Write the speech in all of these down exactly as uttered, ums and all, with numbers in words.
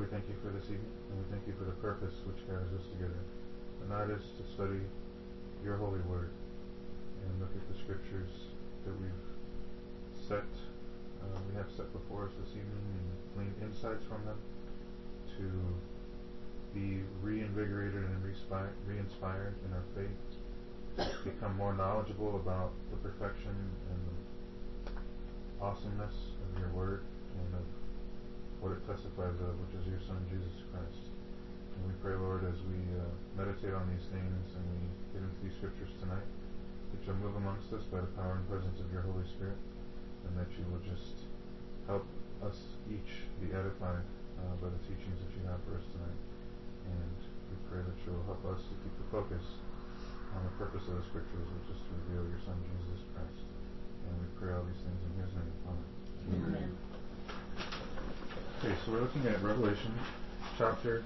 we thank you for this evening, and we thank you for the purpose which gathers us together. And that is to study your holy word and look at the scriptures that we've set, uh, we have set before us this evening, and glean insights from them to be reinvigorated and respi- re-inspired in our faith, become more knowledgeable about the perfection and the awesomeness of your word and of what it testifies of, which is your Son, Jesus Christ. And we pray, Lord, as we uh, meditate on these things and we get into these scriptures tonight, that you'll move amongst us by the power and presence of your Holy Spirit, and that you will just help us each be edified uh, by the teachings that you have for us tonight. And we pray that you will help us to keep the focus on the purpose of the scriptures, which is to reveal your Son, Jesus Christ. And we pray all these things in his name. Amen. Amen. Okay, so we're looking at Revelation chapter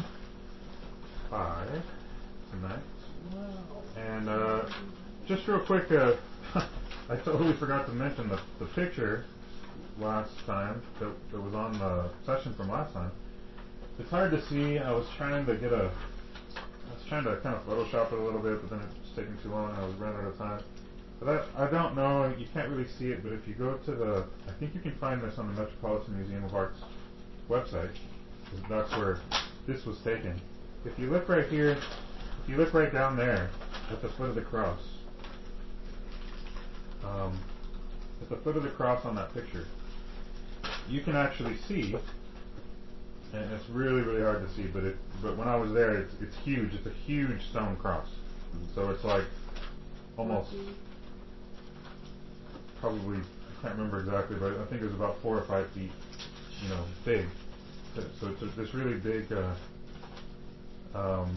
five tonight. And uh, just real quick, uh, I totally forgot to mention the, the picture last time that, that was on the session from last time. It's hard to see. I was trying to get a, I was trying to kind of Photoshop it a little bit, but then it was taking too long and I was running out of time. But I, I don't know, you can't really see it, but if you go to the, I think you can find this on the Metropolitan Museum of Art's website, because that's where this was taken. If you look right here, if you look right down there at the foot of the cross, um, at the foot of the cross on that picture, you can actually see, and it's really, really hard to see, but it, but when I was there, it's, it's huge. It's a huge stone cross. So it's like almost, probably, I can't remember exactly, but I think it was about four or five feet, you know, big. So it's a, this really big uh, um,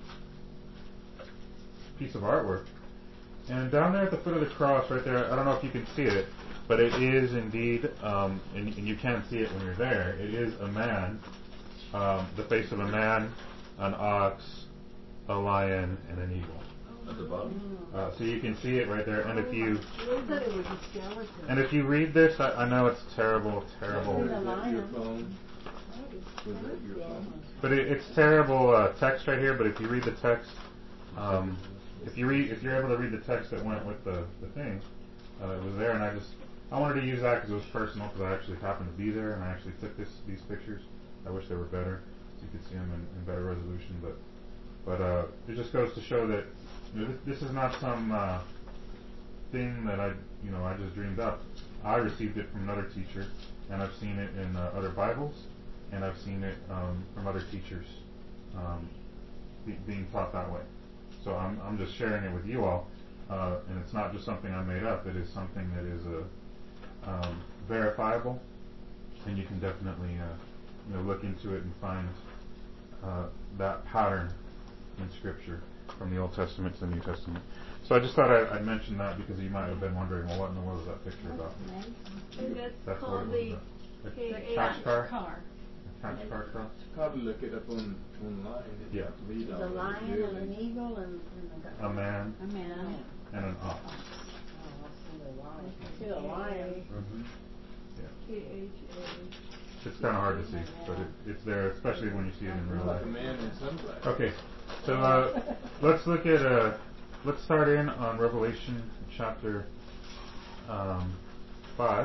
piece of artwork. And down there at the foot of the cross, right there, I don't know if you can see it, but it is indeed, um, and, and you can't see it when you're there, it is a man, um, the face of a man, an ox, a lion, and an eagle. At the bottom? Uh, so you can see it right there, and if you I thought it was a skeleton. and if you read this, I, I know it's terrible, terrible, Was that your phone? Was that your phone? but it, it's terrible uh, text right here. But if you read the text, um, if you read, if you're able to read the text that went with the the thing, uh, it was there, and I just I wanted to use that because it was personal, because I actually happened to be there and I actually took this these pictures. I wish they were better, so you could see them in, in better resolution, but but uh, it just goes to show that, you know, this, this is not some uh, thing that I, you know, I just dreamed up. I received it from another teacher, and I've seen it in uh, other Bibles, and I've seen it um, from other teachers um, be, being taught that way. So I'm I'm just sharing it with you all, uh, and it's not just something I made up. It is something that is a um, verifiable, and you can definitely uh, you know look into it and find uh, that pattern in Scripture from the Old Testament to the New Testament. So I just thought I'd, I'd mention that because you might have been wondering, well, what in the world is that picture about? And that's, That's called what it the was. K A H catch car? car. A catch car cross? Probably look it up on online. And Yeah. Read The all the lion and really- an eagle and, and a, A man a man. and an ox. Oh, I see the lion. I see the lion. Mm-hmm. K H A. It's kind of hard to see, but it, it's there, especially when you see it in real life. Like a man in sunglasses. Okay, so uh, let's look at, uh, let's start in on Revelation chapter um, five.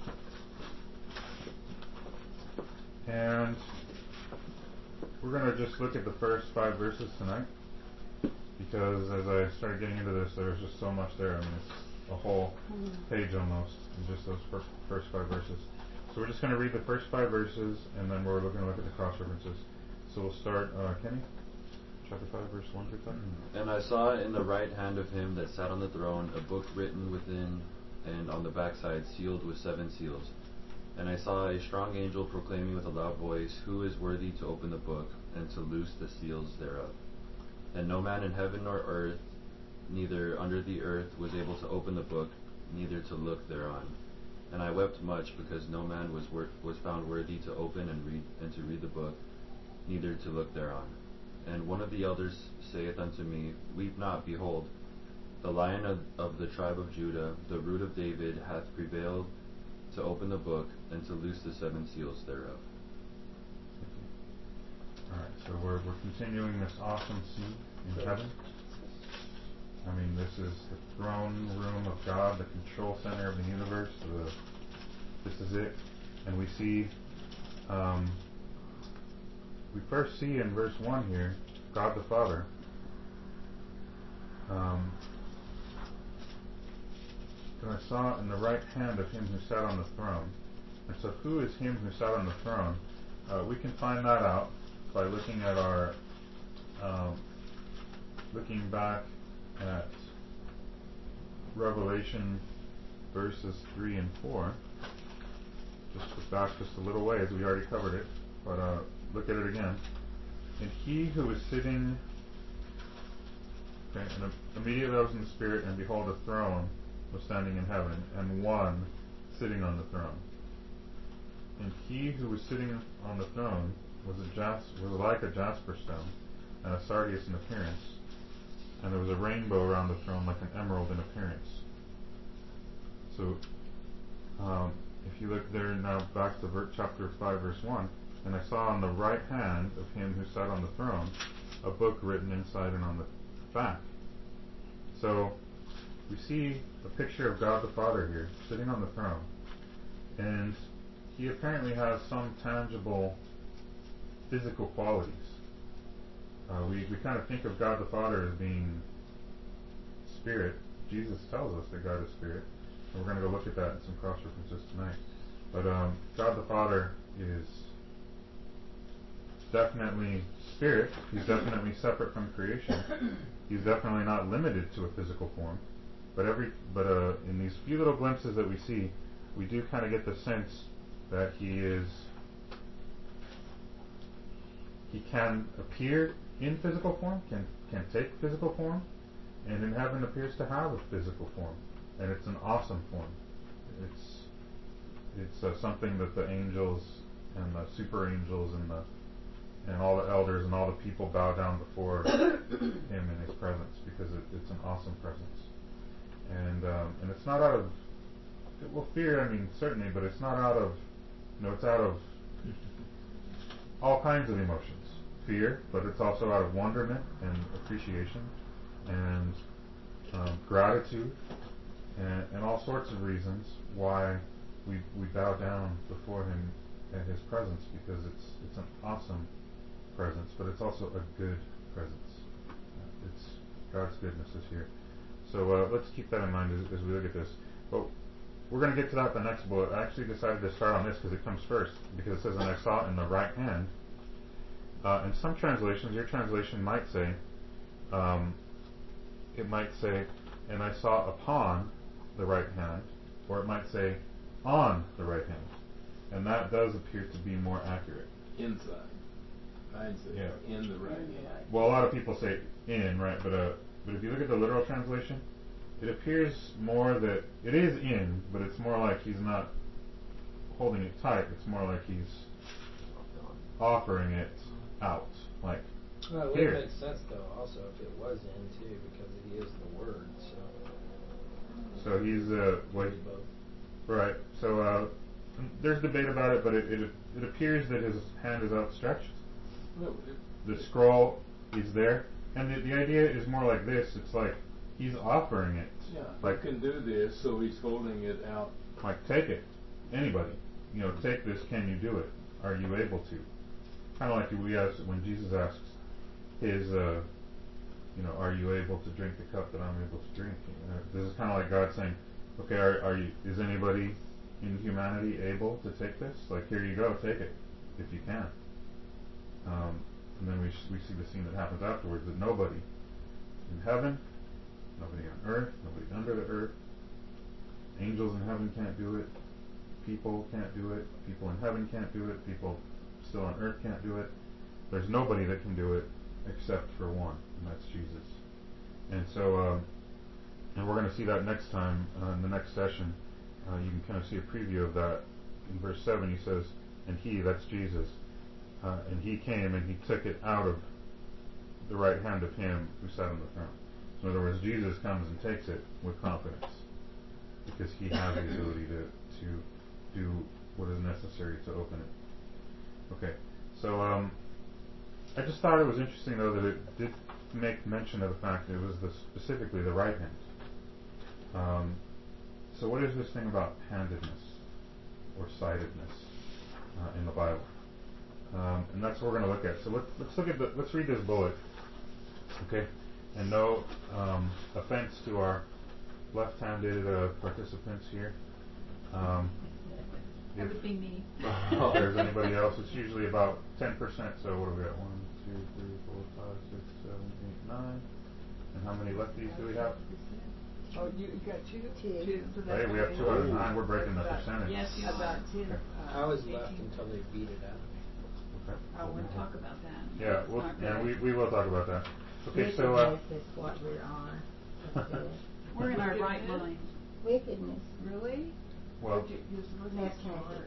And we're going to just look at the first five verses tonight, because as I started getting into this, there's just so much there. I mean, it's a whole page almost in just those first, first five verses. So we're just going to read the first five verses, and then we're going to look at the cross references. So we'll start, uh, Kenny, chapter five, verse one through five. And I saw in the right hand of him that sat on the throne a book written within and on the backside, sealed with seven seals. And I saw a strong angel proclaiming with a loud voice, Who is worthy to open the book, and to loose the seals thereof? And no man in heaven nor earth, neither under the earth, was able to open the book, neither to look thereon. And I wept much, because no man was wor- was found worthy to open and read and to read the book, neither to look thereon. And one of the elders saith unto me, Weep not, behold, the Lion of, of the tribe of Judah, the root of David, hath prevailed to open the book, and to loose the seven seals thereof. Alright, so we're, we're continuing this awesome scene in heaven. I mean, this is the throne room of God, the control center of the universe. The, this is it. And we see, um, we first see in verse one here, God the Father. Um, and I saw in the right hand of him who sat on the throne. And so who is him who sat on the throne? Uh, we can find that out by looking at our, um, looking back at Revelation verses three and four. Just look back just a little ways, we already covered it, but uh, look at it again. And he who was sitting, okay, and immediately I was in the Spirit, and behold, a throne was standing in heaven, and one sitting on the throne. And he who was sitting on the throne was a jas- was like a jasper stone, and a sardius in appearance, and there was a rainbow around the throne like an emerald in appearance. So, um, if you look there now back to ver- chapter five, verse one, and I saw on the right hand of him who sat on the throne a book written inside and on the back. So, we see a picture of God the Father here, sitting on the throne, and he apparently has some tangible physical qualities. Uh, we, we kind of think of God the Father as being spirit. Jesus tells us that God is spirit. And we're going to go look at that in some cross references tonight. But um, God the Father is definitely spirit. He's definitely separate from creation. He's definitely not limited to a physical form. But every but uh, in these few little glimpses that we see, we do kind of get the sense that he is he can appear in physical form, can can take physical form, and in heaven appears to have a physical form, and it's an awesome form. It's it's uh, something that the angels and the super angels and the and all the elders and all the people bow down before him in his presence, because it, it's an awesome presence. And um, and it's not out of well fear, I mean certainly, but it's not out of you know it's out of all kinds of emotions. Fear, but it's also out of wonderment and appreciation and um, gratitude and, and all sorts of reasons why we we bow down before him at his presence, because it's it's an awesome presence, but it's also a good presence. Uh, it's God's goodness is here. So uh, let's keep that in mind as, as we look at this. But we're going to get to that in the next bullet. I actually decided to start on this because it comes first, because it says, and I saw it in the right hand. Uh, in some translations, your translation might say, um, it might say, and I saw upon the right hand, or it might say, on the right hand. And that does appear to be more accurate. Inside. I'd say Yeah. in the right hand. Well, a lot of people say in, right? But uh, but if you look at the literal translation, it appears more that it is in, but it's more like he's not holding it tight. It's more like he's offering it out, like Well, it would here. make sense though, also if it was in too, because he is the Word. So. So he's uh, what? Maybe both. Right. So uh, there's debate about it, but it, it it appears that his hand is outstretched. Well, it, The scroll is there, and the, the idea is more like this. It's like he's offering it. yeah, Like he can do this, so he's holding it out. like take it, anybody. You know, take this. Can you do it? Are you able to? Kind of like we ask when Jesus asks his, uh, you know, are you able to drink the cup that I'm able to drink? You know, this is kind of like God saying, okay, are, are you? Is anybody in humanity able to take this? Like, here you go, take it, if you can. Um, and then we we see the scene that happens afterwards, that nobody in heaven, nobody on earth, nobody under the earth, angels in heaven can't do it, people can't do it, people in heaven can't do it, people still on earth can't do it. There's nobody that can do it except for one, and that's Jesus. And so, um, and we're going to see that next time uh, in the next session. Uh, you can kind of see a preview of that. In verse seven, he says, "And he," that's Jesus, uh, "and he came and he took it out of the right hand of him who sat on the throne." So in other words, Jesus comes and takes it with confidence, because he has the ability to to do what is necessary to open it. Okay, so um, I just thought it was interesting though that it did make mention of the fact that it was the, specifically the right hand. Um, so what is this thing about handedness or sightedness uh, in the Bible? Um, and that's what we're going to look at. So let, let's look at the, let's read this bullet, okay? And no um, offense to our left-handed uh, participants here. Um, That would be me. if there's anybody else, it's usually about ten percent. So what do we got? One, two, three, four, five, six, seven, eight, nine. And how many lefties do we have? Oh, you, you got two? Two. So Hey, that's we have okay. two out of nine. We're breaking the About- percentage. Yes, you About are. two. Okay. uh, I was left eighteen. until they beat it out of me. Okay. Oh, we'll talk about that. Yeah, It's we'll, not yeah, good. we, we will talk about that. Okay, so uh, Wickedness is what we're on. That's it. We're in our Wickedness? right mind. Wickedness. Really? well, Would you- just look at Left-handed. smart.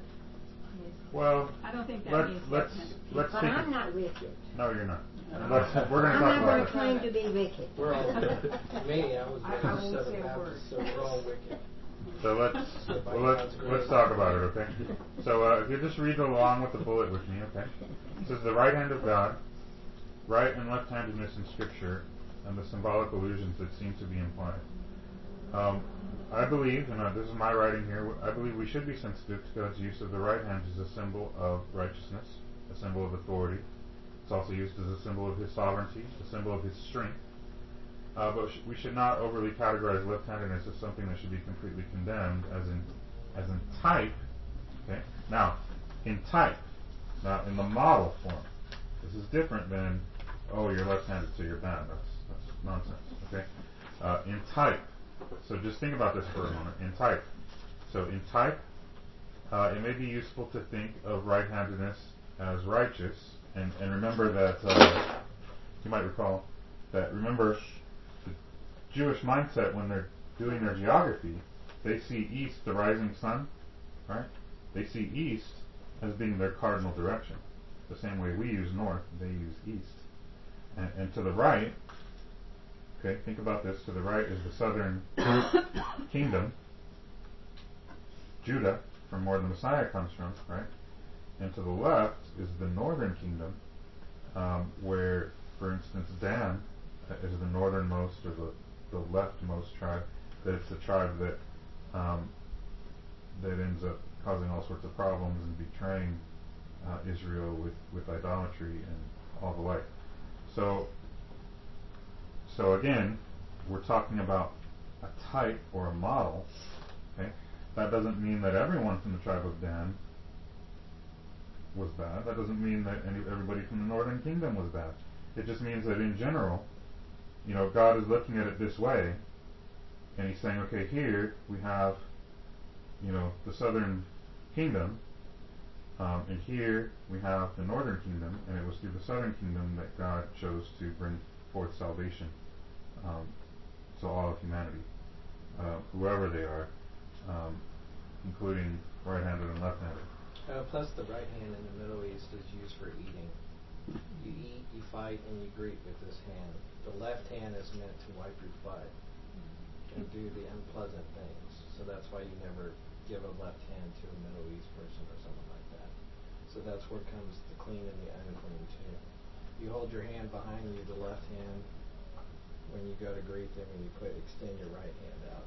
well, I don't think that let's means let's left-handed. let's But take. I'm it- not wicked. No, you're not. No. And let's, we're going to I'm talk not about going this. to claim to be wicked. We're all me. I was I- raised I won't Southern say a word. Baptist, so we're all wicked. So let's well, let's let's talk about it, okay? So uh, if you just read along with the bullet with me, okay? It says the right hand of God, right and left-handedness in Scripture, and the symbolic allusions that seem to be implied. Um, I believe, and uh, this is my writing here, I believe we should be sensitive to God's use of the right hand as a symbol of righteousness, a symbol of authority. It's also used as a symbol of His sovereignty, a symbol of His strength. Uh, but sh- we should not overly categorize left-handedness as something that should be completely condemned, as in, as in type. Okay. Now, in type, now in the model form, this is different than, oh, you're left-handed, so you're bad. That's that's nonsense. Okay. Uh, in type, so just think about this for a moment. In type, so in type, uh, it may be useful to think of right-handedness as righteous, and and remember that uh, you might recall that remember. Jewish mindset, when they're doing their geography, they see east, the rising sun, right? They see east as being their cardinal direction. The same way we use north, they use east. And, and to the right, okay, think about this, to the right is the southern kingdom, Judah, from where the Messiah comes from, right? And to the left is the northern kingdom, um, where, for instance, Dan is the northernmost or the the leftmost tribe, that it's the tribe that um, that ends up causing all sorts of problems and betraying uh, Israel with, with idolatry and all the like. So, so again, we're talking about a type or a model. Okay, that doesn't mean that everyone from the tribe of Dan was bad. That doesn't mean that any, everybody from the northern kingdom was bad. It just means that in general, you know, God is looking at it this way, and He's saying, okay, here we have, you know, the southern kingdom, um, and here we have the northern kingdom, and it was through the southern kingdom that God chose to bring forth salvation um, to all of humanity, uh, whoever they are, um, including right-handed and left-handed. Uh, plus, the right hand in the Middle East is used for eating. You eat, you fight, and you greet with this hand. The left hand is meant to wipe your butt and do the unpleasant things. So that's why you never give a left hand to a Middle East person or someone like that. So that's where comes the clean and the unclean too. You hold your hand behind you, the left hand, when you go to greet them, and you put extend your right hand out.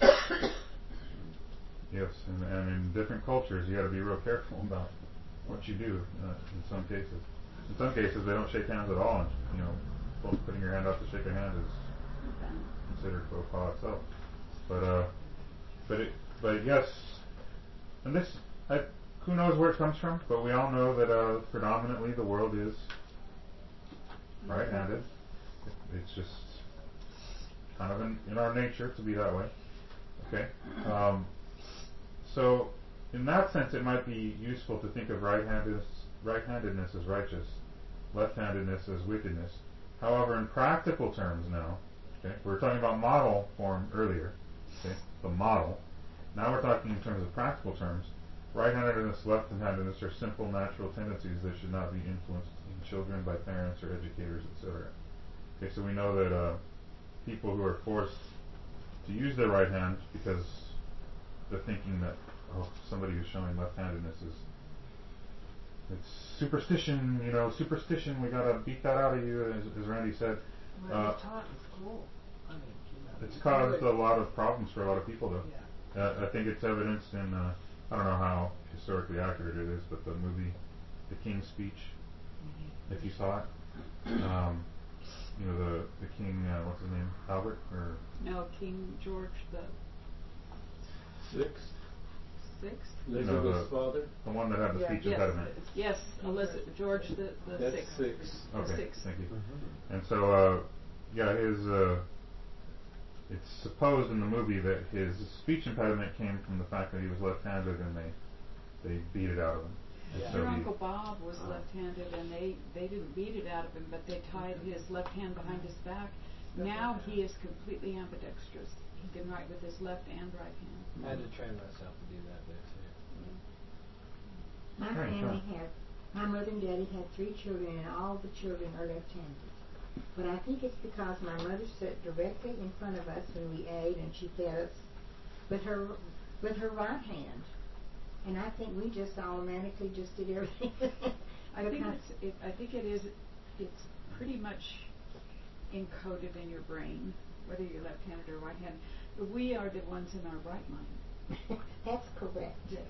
Yes, and, and in different cultures, you got to be real careful about what you do. Uh, in some cases, in some cases, they don't shake hands at all. And, you know, putting your hand out to shake a hand is considered faux pas itself. But uh, but it, but yes, and this, I, who knows where it comes from? But we all know that uh, predominantly the world is right-handed. It's just kind of in, in our nature to be that way. Okay. Um, so in that sense, it might be useful to think of right-handedness, right-handedness as righteous, left-handedness as wickedness. However, in practical terms now, okay, we were talking about model form earlier, okay, the model. Now we're talking in terms of practical terms. Right-handedness, left-handedness are simple natural tendencies that should not be influenced in children by parents or educators, et cetera. Okay, so we know that uh, people who are forced to use their right hand because they're thinking that, oh, somebody who's showing left-handedness is it's superstition, you know, superstition. We gotta beat that out of you, as, as Randy said. Well, Uh, it's taught in school. I mean, you know. It's caused a lot of problems for a lot of people, though. Yeah. Uh, I think it's evidenced in, uh, I don't know how historically accurate it is, but the movie, The King's Speech, Mm-hmm. if you saw it, um, you know, the, the king, uh, what's his name, Albert, or, No, King George the Six. Sixth? you know, Elizabeth's the, father. the one that had the Yeah. speech Yes, impediment. yes, Elizabeth, George the, the That's Sixth. six. The Okay, sixth. thank you. Mm-hmm. And so, uh, yeah, his, uh, it's supposed in the movie that his speech impediment came from the fact that he was left-handed and they, they beat it out of him. And Yeah. so Your he- Uncle Bob was left-handed, and they, they didn't beat it out of him, but they tied his left hand behind his back. Now he is completely ambidextrous. He can write with his left and right hand. I had to train myself to do that bit too. My Right, family sure. have, my mother and daddy had three children, and all the children are left-handed. But I think it's because my mother sat directly in front of us when we ate, and she fed us with her with her right hand. And I think we just automatically just did everything. I think Because- it's, it, I think it is, it's pretty much encoded in your brain, whether you're left-handed or right-handed. But we are the ones in our right mind. That's correct. Yes.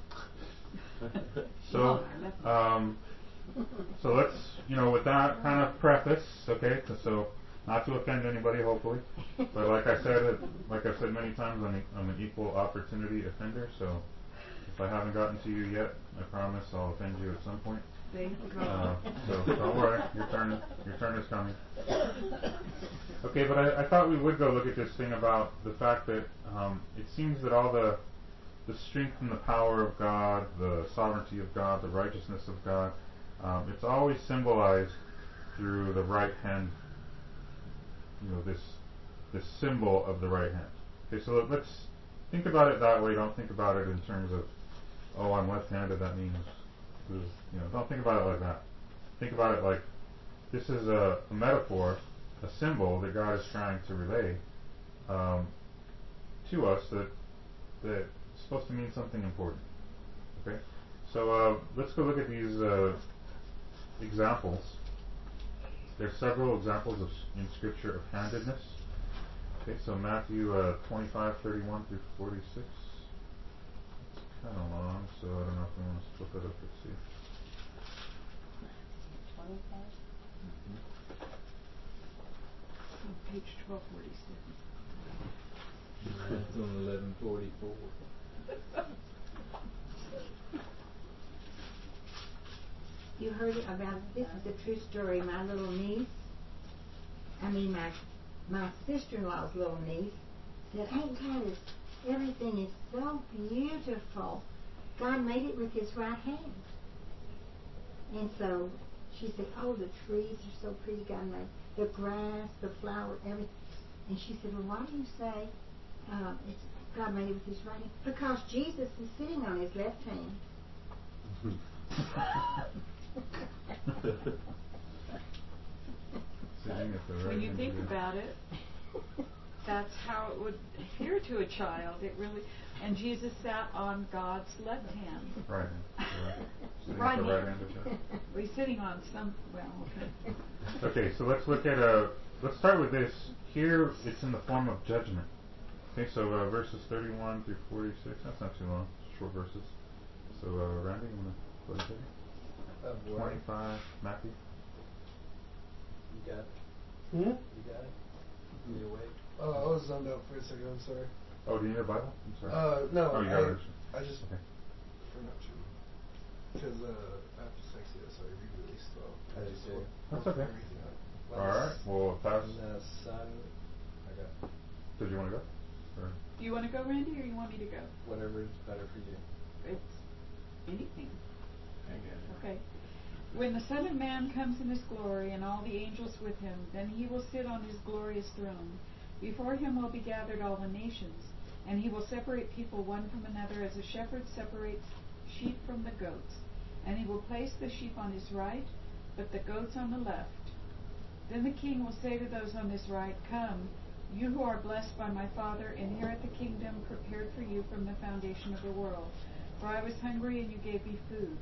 So, um, so let's, you know, with that kind of preface, okay, so, so not to offend anybody, hopefully, but like I said, uh, like I've said many times, I'm, a, I'm an equal opportunity offender, so if I haven't gotten to you yet, I promise I'll offend you at some point. Thank Uh, God. so don't worry, your turn, your turn is coming. Okay, but I, I thought we would go look at this thing about the fact that um, it seems that all the the strength and the power of God, the sovereignty of God, the righteousness of God, um, it's always symbolized through the right hand. You know, this this symbol of the right hand. Okay, so let, let's think about it that way. Don't think about it in terms of, oh, I'm left-handed. That means, you know, don't think about it like that. Think about it like this is a, a metaphor, a symbol that God is trying to relay um, to us that that is supposed to mean something important. Okay, so uh, let's go look at these uh, examples. There are several examples of, in Scripture of handedness. Okay, so Matthew uh, twenty-five, thirty-one through forty-six. It's kind of long, so I don't know if we want to split that up. Let's see. Twenty-five? On page twelve forty-seven. That's on eleven forty-four. You heard about, this is a true story, my little niece, I mean my my sister-in-law's little niece, said, Aunt Gladys, everything is so beautiful. God made it with his right hand. And so she said, oh, the trees are so pretty, God made the grass, the flower, everything. And she said, well, why do you say uh, it's, God made it with his right hand? Because Jesus is sitting on his left hand. Sitting at the right When you hand think of God. about it, that's how it would appear to a child. It really, and Jesus sat on God's left hand. Right hand. Right. Sitting Right at the right hand. hand of God. Well, he's sitting on some. Well, okay. Okay, so let's look at uh let's start with this. Here it's in the form of judgment. Okay, so uh, verses thirty-one through forty-six. That's not too long. Short verses. So uh, Randy, you wanna go ahead and take it? Of what? Twenty-five, Matthew. You got it? Hmm? You got it? You awake? Oh, I was zoned out for a second. I'm sorry. Oh, do you need a Bible? I'm sorry. Uh, no. Oh, you I, got it. I just Okay. forgot to. Because uh, I have dyslexia, so I read really slow. I do just too. look- That's look okay. everything up. When All the right. s- Well, pass. When the sun, I got Did you want to go? Or? Do you want to go, Randy, or you want me to go? whatever is better for you. It's anything. I got it. Okay. When the Son of Man comes in his glory and all the angels with him, then he will sit on his glorious throne. Before him will be gathered all the nations, and he will separate people one from another as a shepherd separates sheep from the goats. And he will place the sheep on his right, but the goats on the left. Then the king will say to those on his right, come, you who are blessed by my Father, inherit the kingdom prepared for you from the foundation of the world. For I was hungry, and you gave me food.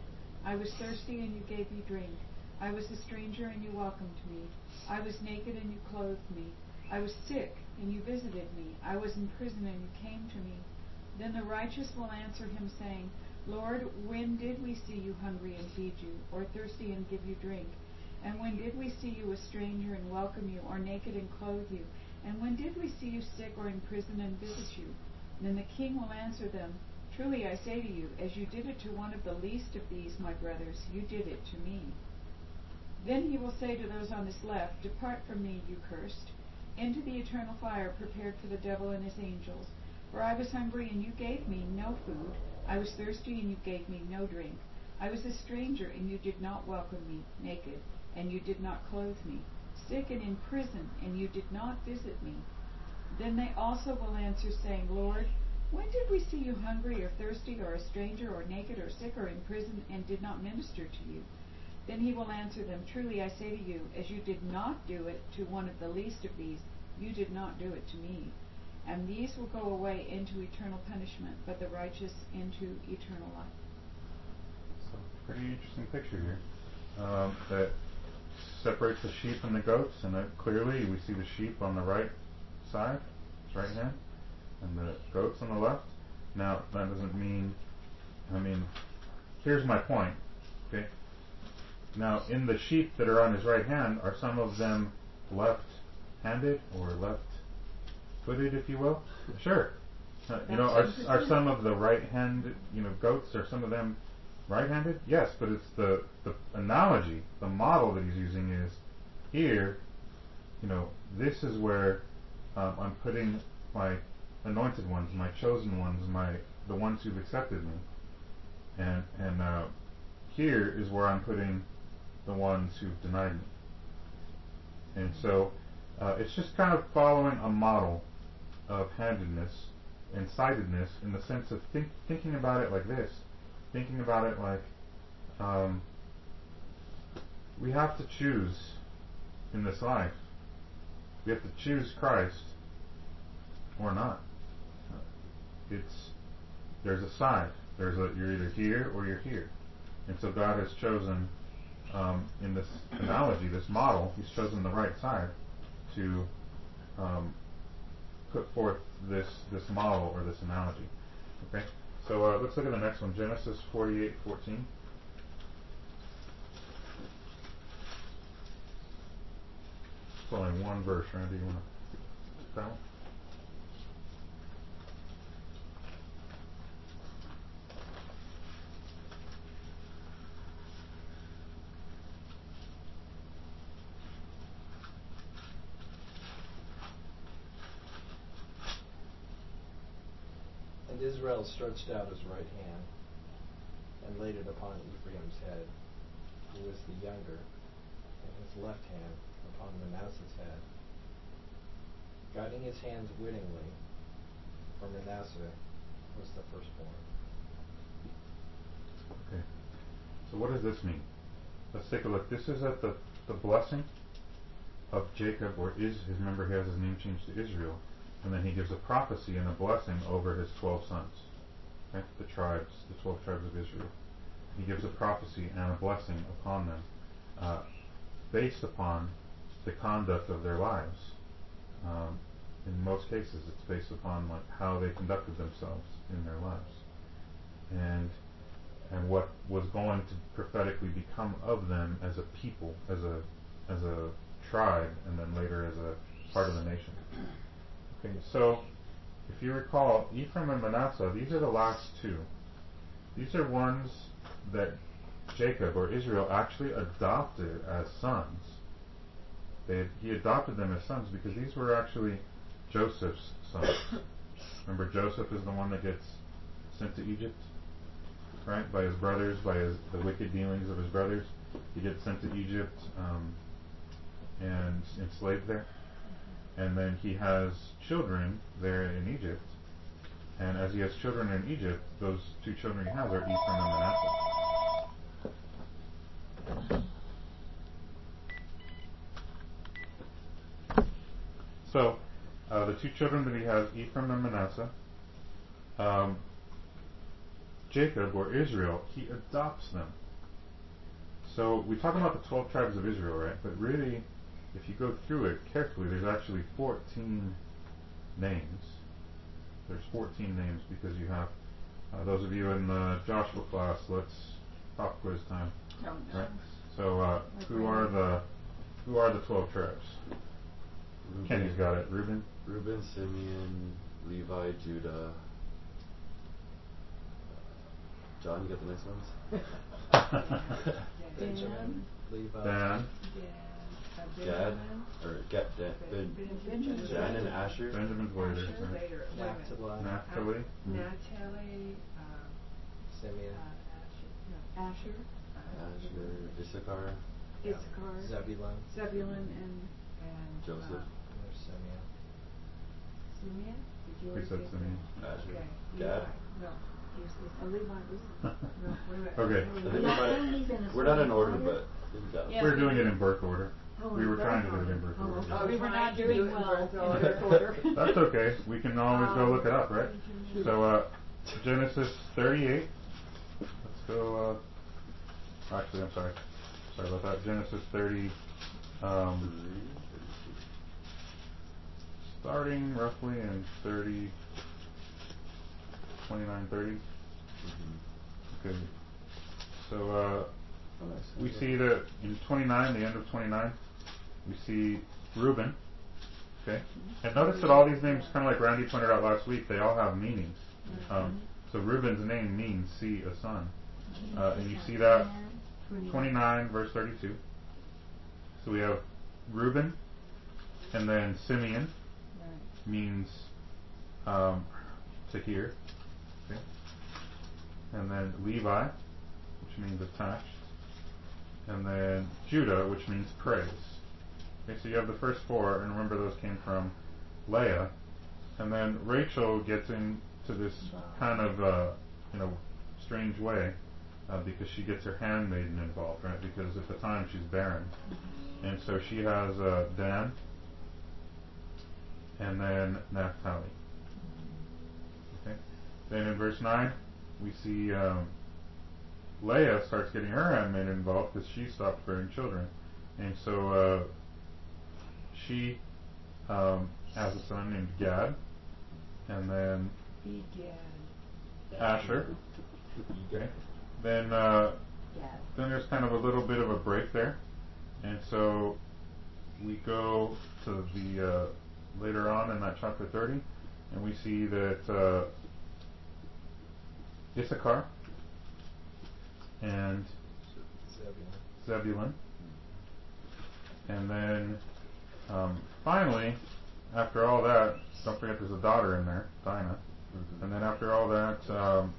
I was thirsty, and you gave me drink. I was a stranger, and you welcomed me. I was naked, and you clothed me. I was sick, and you visited me. I was in prison, and you came to me. Then the righteous will answer him, saying, Lord, when did we see you hungry and feed you, or thirsty and give you drink? And when did we see you a stranger and welcome you, or naked and clothe you? And when did we see you sick or in prison and visit you? Then the king will answer them, Truly I say to you, as you did it to one of the least of these, my brothers, you did it to me. Then he will say to those on his left, Depart from me, you cursed, into the eternal fire prepared for the devil and his angels. For I was hungry, and you gave me no food. I was thirsty, and you gave me no drink. I was a stranger, and you did not welcome me, naked, and you did not clothe me, sick and in prison, and you did not visit me. Then they also will answer, saying, Lord, when did we see you hungry or thirsty or a stranger or naked or sick or in prison and did not minister to you? Then he will answer them, Truly I say to you, as you did not do it to one of the least of these, you did not do it to me. And these will go away into eternal punishment, but the righteous into eternal life. So, pretty interesting picture here. Um, that separates the sheep and the goats, and that clearly we see the sheep on the right side, his right hand, and the goats on the left. Now, that doesn't mean, I mean, here's my point, okay? Now, in the sheep that are on his right hand, are some of them left-handed or left-footed, if you will? Sure. Uh, you know, are, are some of the right-hand, you know, goats, are some of them right-handed? Yes, but it's the, the analogy, the model that he's using is here, you know, this is where um, I'm putting my anointed ones, my chosen ones, my the ones who've accepted me. And and uh, here is where I'm putting the ones who've denied me. And so uh, it's just kind of following a model of handedness and sidedness in the sense of think, thinking about it like this. Thinking about it like um, we have to choose in this life. We have to choose Christ or not. It's there's a side. There's a you're either here or you're here, and so God has chosen um, in this analogy, this model. He's chosen the right side to um, put forth this this model or this analogy. Okay. So uh, let's look at the next one, Genesis forty-eight fourteen. It's only one verse, Randy. You want to that one? And Israel stretched out his right hand and laid it upon Ephraim's head, who was the younger, and his left hand upon Manasseh's head, guiding his hands wittingly, for Manasseh was the firstborn. Okay. So what does this mean? Let's take a look. This is at the, the blessing of Jacob, or is his remember he has his name changed to Israel, and then he gives a prophecy and a blessing over his twelve sons. Okay? The tribes, the twelve tribes of Israel. He gives a prophecy and a blessing upon them, uh, based upon the conduct of their lives. Um, in most cases, it's based upon like how they conducted themselves in their lives, and and what was going to prophetically become of them as a people, as a as a tribe, and then later as a part of the nation. Okay, so if you recall, Ephraim and Manasseh, these are the last two. These are ones that Jacob or Israel actually adopted as sons. They, he adopted them as sons because these were actually Joseph's sons. Remember, Joseph is the one that gets sent to Egypt, right? By his brothers, by his, the wicked dealings of his brothers. He gets sent to Egypt um, and enslaved there. And then he has children there in Egypt. And as he has children in Egypt, those two children he has are Ephraim and Manasseh. So, uh, the two children that he has, Ephraim and Manasseh, um, Jacob, or Israel, he adopts them So we talk about the twelve tribes of Israel, right? But really, if you go through it carefully, there's actually fourteen names. There's fourteen names because you have, uh, those of you in the Joshua class, let's pop quiz time. Oh, no. Right? So uh, who are the who are the twelve tribes? Reuben, Kenny's got it. Reuben? Reuben, Simeon, Levi, Judah. John, you got the next ones? Benjamin, Levi, Dan, Gad, or Gad, Dan, Ben, Benjamin. Dan and Asher. Benjamin's later. Asher, right? later. Wait a minute. Naphtali, Naphtali. Natalie, um, Simeon, uh, Asher, Asher, no, Asher, Issachar, Issachar, Zebulun, Zebulun, and and Joseph. uh, and there's Simeon. Simeon. Did you We already said say Simeon. Asher. Okay. Gad. Levi. No. You a said Levi. no. Wait a minute. Okay. I think we Yeah, might- and he's in the we're not in same order, order. but we got Yeah. We're doing it in birth order. Oh, We were in trying to birth do it in order. birth Oh, order. okay. We were Trying not to doing do it in well birth in order. birth order. That's okay. We can always go look it up, right? So uh, Genesis thirty-eight. Let's go. Uh, actually, I'm sorry. Sorry about that. Genesis thirty. Um, starting roughly in thirty, twenty-nine, thirty. Mm-hmm. Okay. So uh, Oh, nice. we see that in twenty-nine, the end of twenty-nine, we see Reuben. Okay. And notice that all these names, kind of like Randy pointed out last week, they all have meanings. Um, so Reuben's name means see a son. Uh, and you see that twenty-nine verse thirty-two. So we have Reuben, and then Simeon means um, to hear. Okay. And then Levi, which means attached. And then Judah, which means praise. Okay, so you have the first four, and remember those came from Leah. And then Rachel gets into this kind of, uh, you know, strange way uh, because she gets her handmaiden involved, right? Because at the time she's barren. And so she has uh, Dan and then Naphtali. Okay. Then in verse nine, we see um, Leah starts getting her handmaiden involved because she stopped bearing children. And so uh, she um, has a son named Gad, and then Egad. Asher. Okay. Then uh, then there's kind of a little bit of a break there, and so we go to the uh, later on in that chapter thirty, and we see that uh, Issachar and Zebulun. Zebulun, and then um, finally, after all that, don't forget there's a daughter in there, Dinah. Mm-hmm. And then after all that, um,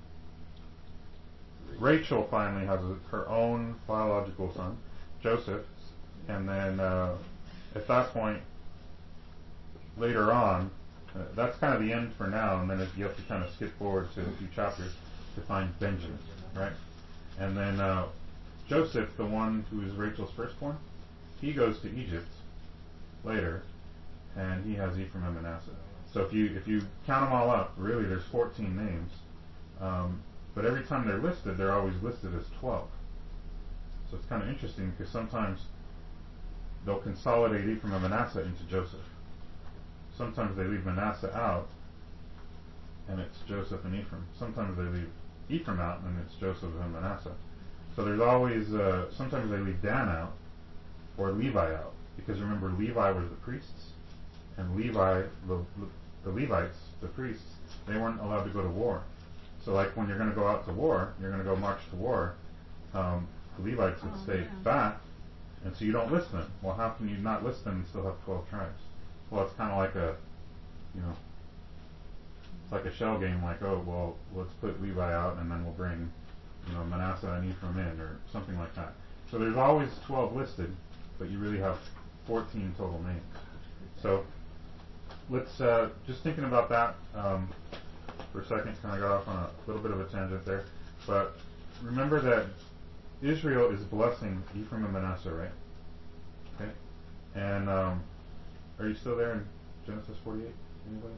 Rachel finally has a, her own biological son, Joseph. And then uh, at that point, later on, uh, that's kind of the end for now. And then if you have to kind of skip forward to a few chapters to find Benjamin, right? And then uh, Joseph, the one who is Rachel's firstborn, he goes to Egypt later, and he has Ephraim and Manasseh. So if you if you count them all up, really there's fourteen names, um, but every time they're listed, they're always listed as twelve. So it's kind of interesting because sometimes they'll consolidate Ephraim and Manasseh into Joseph. Sometimes they leave Manasseh out, and it's Joseph and Ephraim. Sometimes they leave Ephraim out, and it's Joseph and Manasseh. So there's always uh, sometimes they leave Dan out or Levi out, because remember Levi was the priests, and Levi, the, the Levites, the priests, they weren't allowed to go to war. So like when you're going to go out to war, you're going to go march to war, um, the Levites would Oh, stay yeah. back, and so you don't list them. Well, how can you not list them and still have twelve tribes? Well, it's kind of like a, you know, it's like a shell game, like, oh, well, let's put Levi out, and then we'll bring, you know, Manasseh and Ephraim in, or something like that. So there's always twelve listed, but you really have fourteen total names. So let's, uh, just thinking about that um, for a second, kind of got off on a little bit of a tangent there, but remember that Israel is blessing Ephraim and Manasseh, right? Okay? And um, are you still there in Genesis forty-eight? Anybody?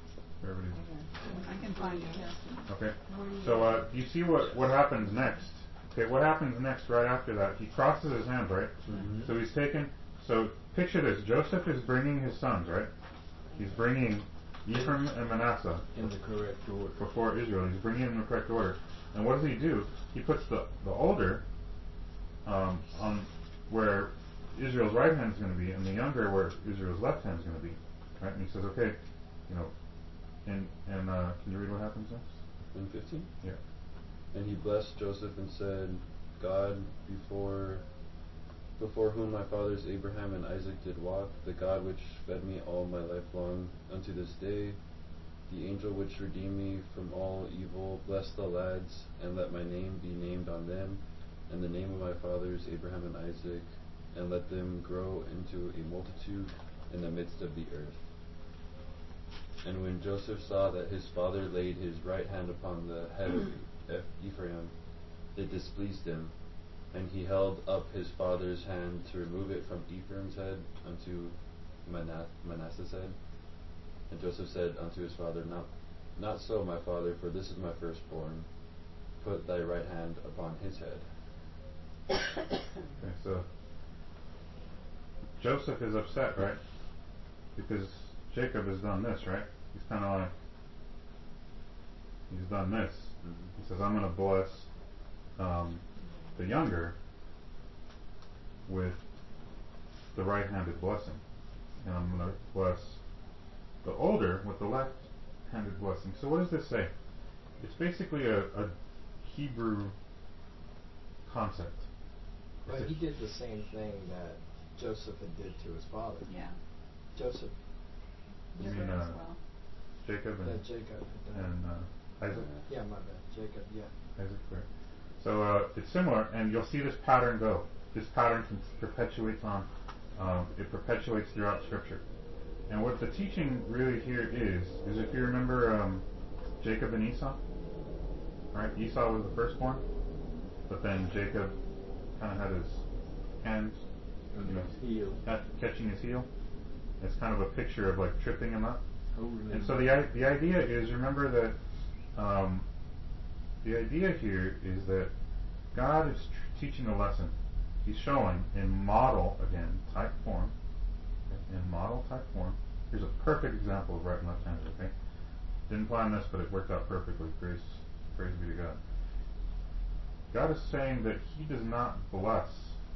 Everybody's I can find it. Yes. okay. So uh, do you see what, what happens next Okay, what happens next right after that? He crosses his hands, right? Mhm. So he's taken, so picture this, Joseph is bringing his sons, right? He's bringing Ephraim and Manasseh In the correct order. before Israel. He's bringing them in the correct order. And what does he do? He puts the, the older um, on where Israel's right hand is going to be, and the younger where Israel's left hand is going to be. Right? And he says, okay, you know, and, and uh, can you read what happens next? In fifteen? Yeah. And he blessed Joseph and said, God, before before whom my fathers Abraham and Isaac did walk, the God which fed me all my life long unto this day, the angel which redeemed me from all evil, bless the lads, and let my name be named on them, and the name of my fathers Abraham and Isaac, and let them grow into a multitude in the midst of the earth. And when Joseph saw that his father laid his right hand upon the head of Ephraim, it displeased him, and he held up his father's hand to remove it from Ephraim's head unto Mana- Manasseh's head. And Joseph said unto his father, Not, not so, my father, for this is my firstborn. Put thy right hand upon his head. Okay, so Joseph is upset, right? Because Jacob has done this, right? He's kind of like, he's done this. Mm-hmm. He says, I'm going to bless um, the younger with the right-handed blessing, and I'm going to bless the older with the left-handed blessing. So what does this say? It's basically a, a Hebrew concept. But It's he a- did the same thing that Joseph had did to his father. Yeah. Joseph, You Jacob mean, as uh, well. Jacob and, that Jacob had done. and uh, Isaac? Yeah, my bad. Jacob, yeah. Isaac, right. So uh, it's similar, and you'll see this pattern go. This pattern con- perpetuates on, um, it perpetuates throughout Scripture. And what the teaching really here is, is if you remember um, Jacob and Esau, right? Esau was the firstborn, but then Jacob kind of had his hands, you know, Heel. ca- catching his heel. It's kind of a picture of like tripping him up. Over And so the i- the idea is, remember that um, the idea here is that God is tr- teaching a lesson. He's showing in model, again, type form, okay, in model type form. Here's a perfect example of right and left handed, okay? Didn't plan this, but it worked out perfectly. Praise, praise be to God. God is saying that He does not bless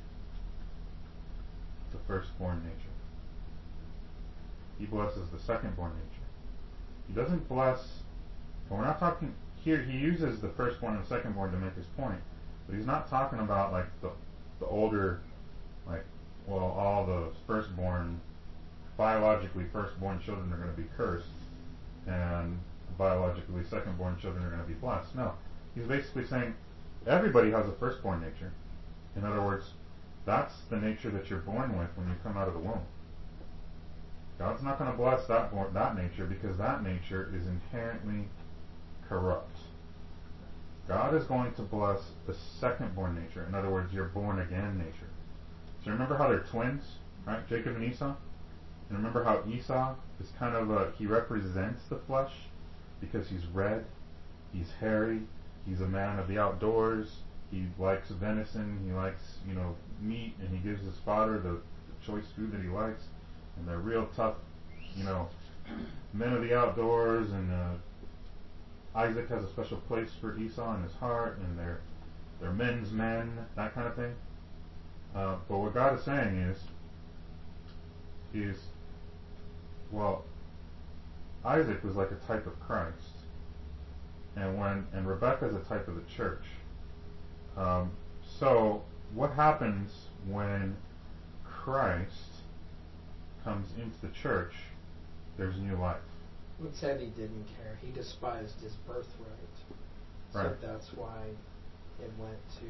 the firstborn nature. He blesses the secondborn nature. He doesn't bless, and we're not talking, here he uses the firstborn and secondborn to make his point, but he's not talking about like the, the older, like, well, all the firstborn, biologically firstborn children are going to be cursed, and biologically secondborn children are going to be blessed. No, he's basically saying everybody has a firstborn nature. In other words, that's the nature that you're born with when you come out of the womb. God's not going to bless that born, that nature because that nature is inherently corrupt. God is going to bless the second-born nature. In other words, your born-again nature. So remember how they're twins, right? Jacob and Esau? And remember how Esau is kind of a, he represents the flesh because he's red, he's hairy, he's a man of the outdoors, he likes venison, he likes, you know, meat, and he gives his father the, the choice food that he likes. And they're real tough, you know, men of the outdoors, and uh, Isaac has a special place for Esau in his heart, and they're they're men's men, that kind of thing. Uh, but what God is saying is, is, well, Isaac was like a type of Christ, and when and Rebecca is a type of the church. Um, so what happens when Christ comes into the church? There's new life. It said he didn't care. He despised his birthright. So Right. that's why it went to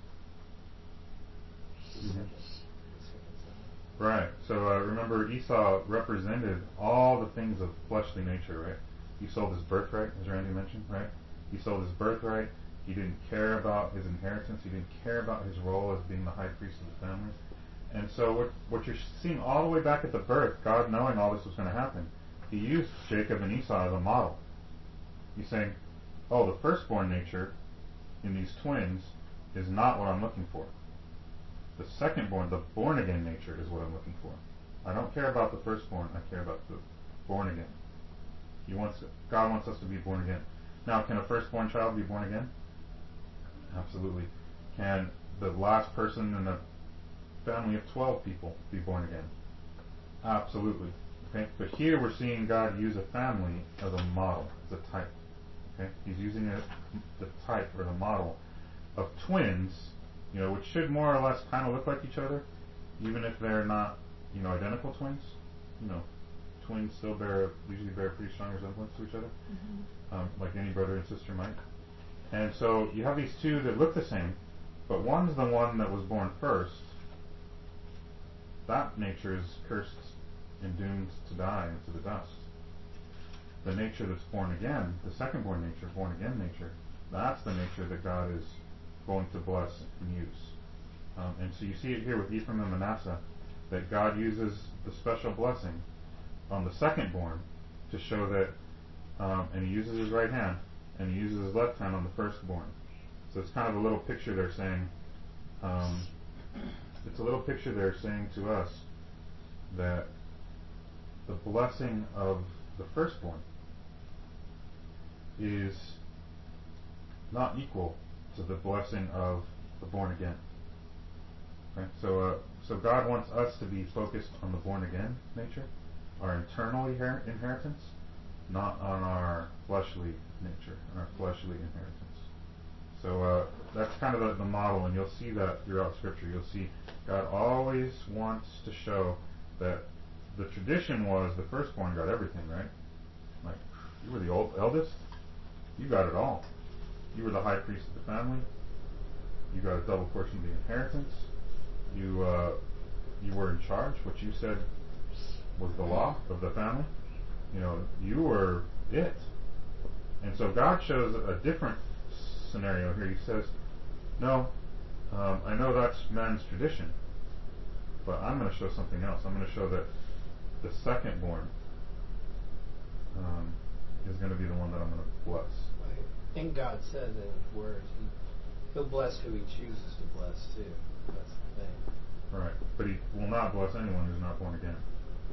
Mhm. descendants. Descendants of him. Right. So uh, remember, Esau represented all the things of fleshly nature, right? He sold his birthright, as Randy mentioned, right? He sold his birthright. He didn't care about his inheritance. He didn't care about his role as being the high priest of the family. And so what what you're seeing all the way back at the birth, God knowing all this was going to happen, He used Jacob and Esau as a model. He's saying, oh, the firstborn nature in these twins is not what I'm looking for. The second-born, the born-again nature is what I'm looking for. I don't care about the firstborn. I care about the born again. He wants God wants us to be born again. Now, can a firstborn child be born again? Absolutely. Can the last person in a family of twelve people be born again? Absolutely. Okay. But here we're seeing God use a family as a model, as a type. Okay. He's using a, the type or the model of twins, you know, which should more or less kind of look like each other, even if they're not, you know, identical twins. You know, twins still bear usually bear a pretty strong resemblance to each other, mm-hmm. um, like any brother and sister might. And so you have these two that look the same, but one's the one that was born first. That nature is cursed and doomed to die into the dust. The nature that's born again, the second-born nature, born again nature, that's the nature that God is going to bless and use. Um, and so you see it here with Ephraim and Manasseh, that God uses the special blessing on the second-born to show that, um, and he uses his right hand, and he uses his left hand on the firstborn. So it's kind of a little picture there saying, um, it's a little picture there saying to us that the blessing of the firstborn is not equal to the blessing of the born again. Okay? So, uh, so God wants us to be focused on the born again nature, our internal inher- inheritance, not on our fleshly nature and our fleshly inheritance. So uh, that's kind of the, the model, and you'll see that throughout Scripture. You'll see God always wants to show that the tradition was the firstborn got everything, right? Like, you were the old eldest, you got it all. You were the high priest of the family. You got a double portion of the inheritance. You uh, you were in charge. What you said was the law of the family. You know, you were it. And so God shows a different scenario here. He says, no, um, I know that's man's tradition, but I'm going to show something else. I'm going to show that the second-born um, is going to be the one that I'm going to bless. Right. And God says in his word, he, he'll bless who he chooses to bless too. That's the thing. Right. But he will not bless anyone who's not born again.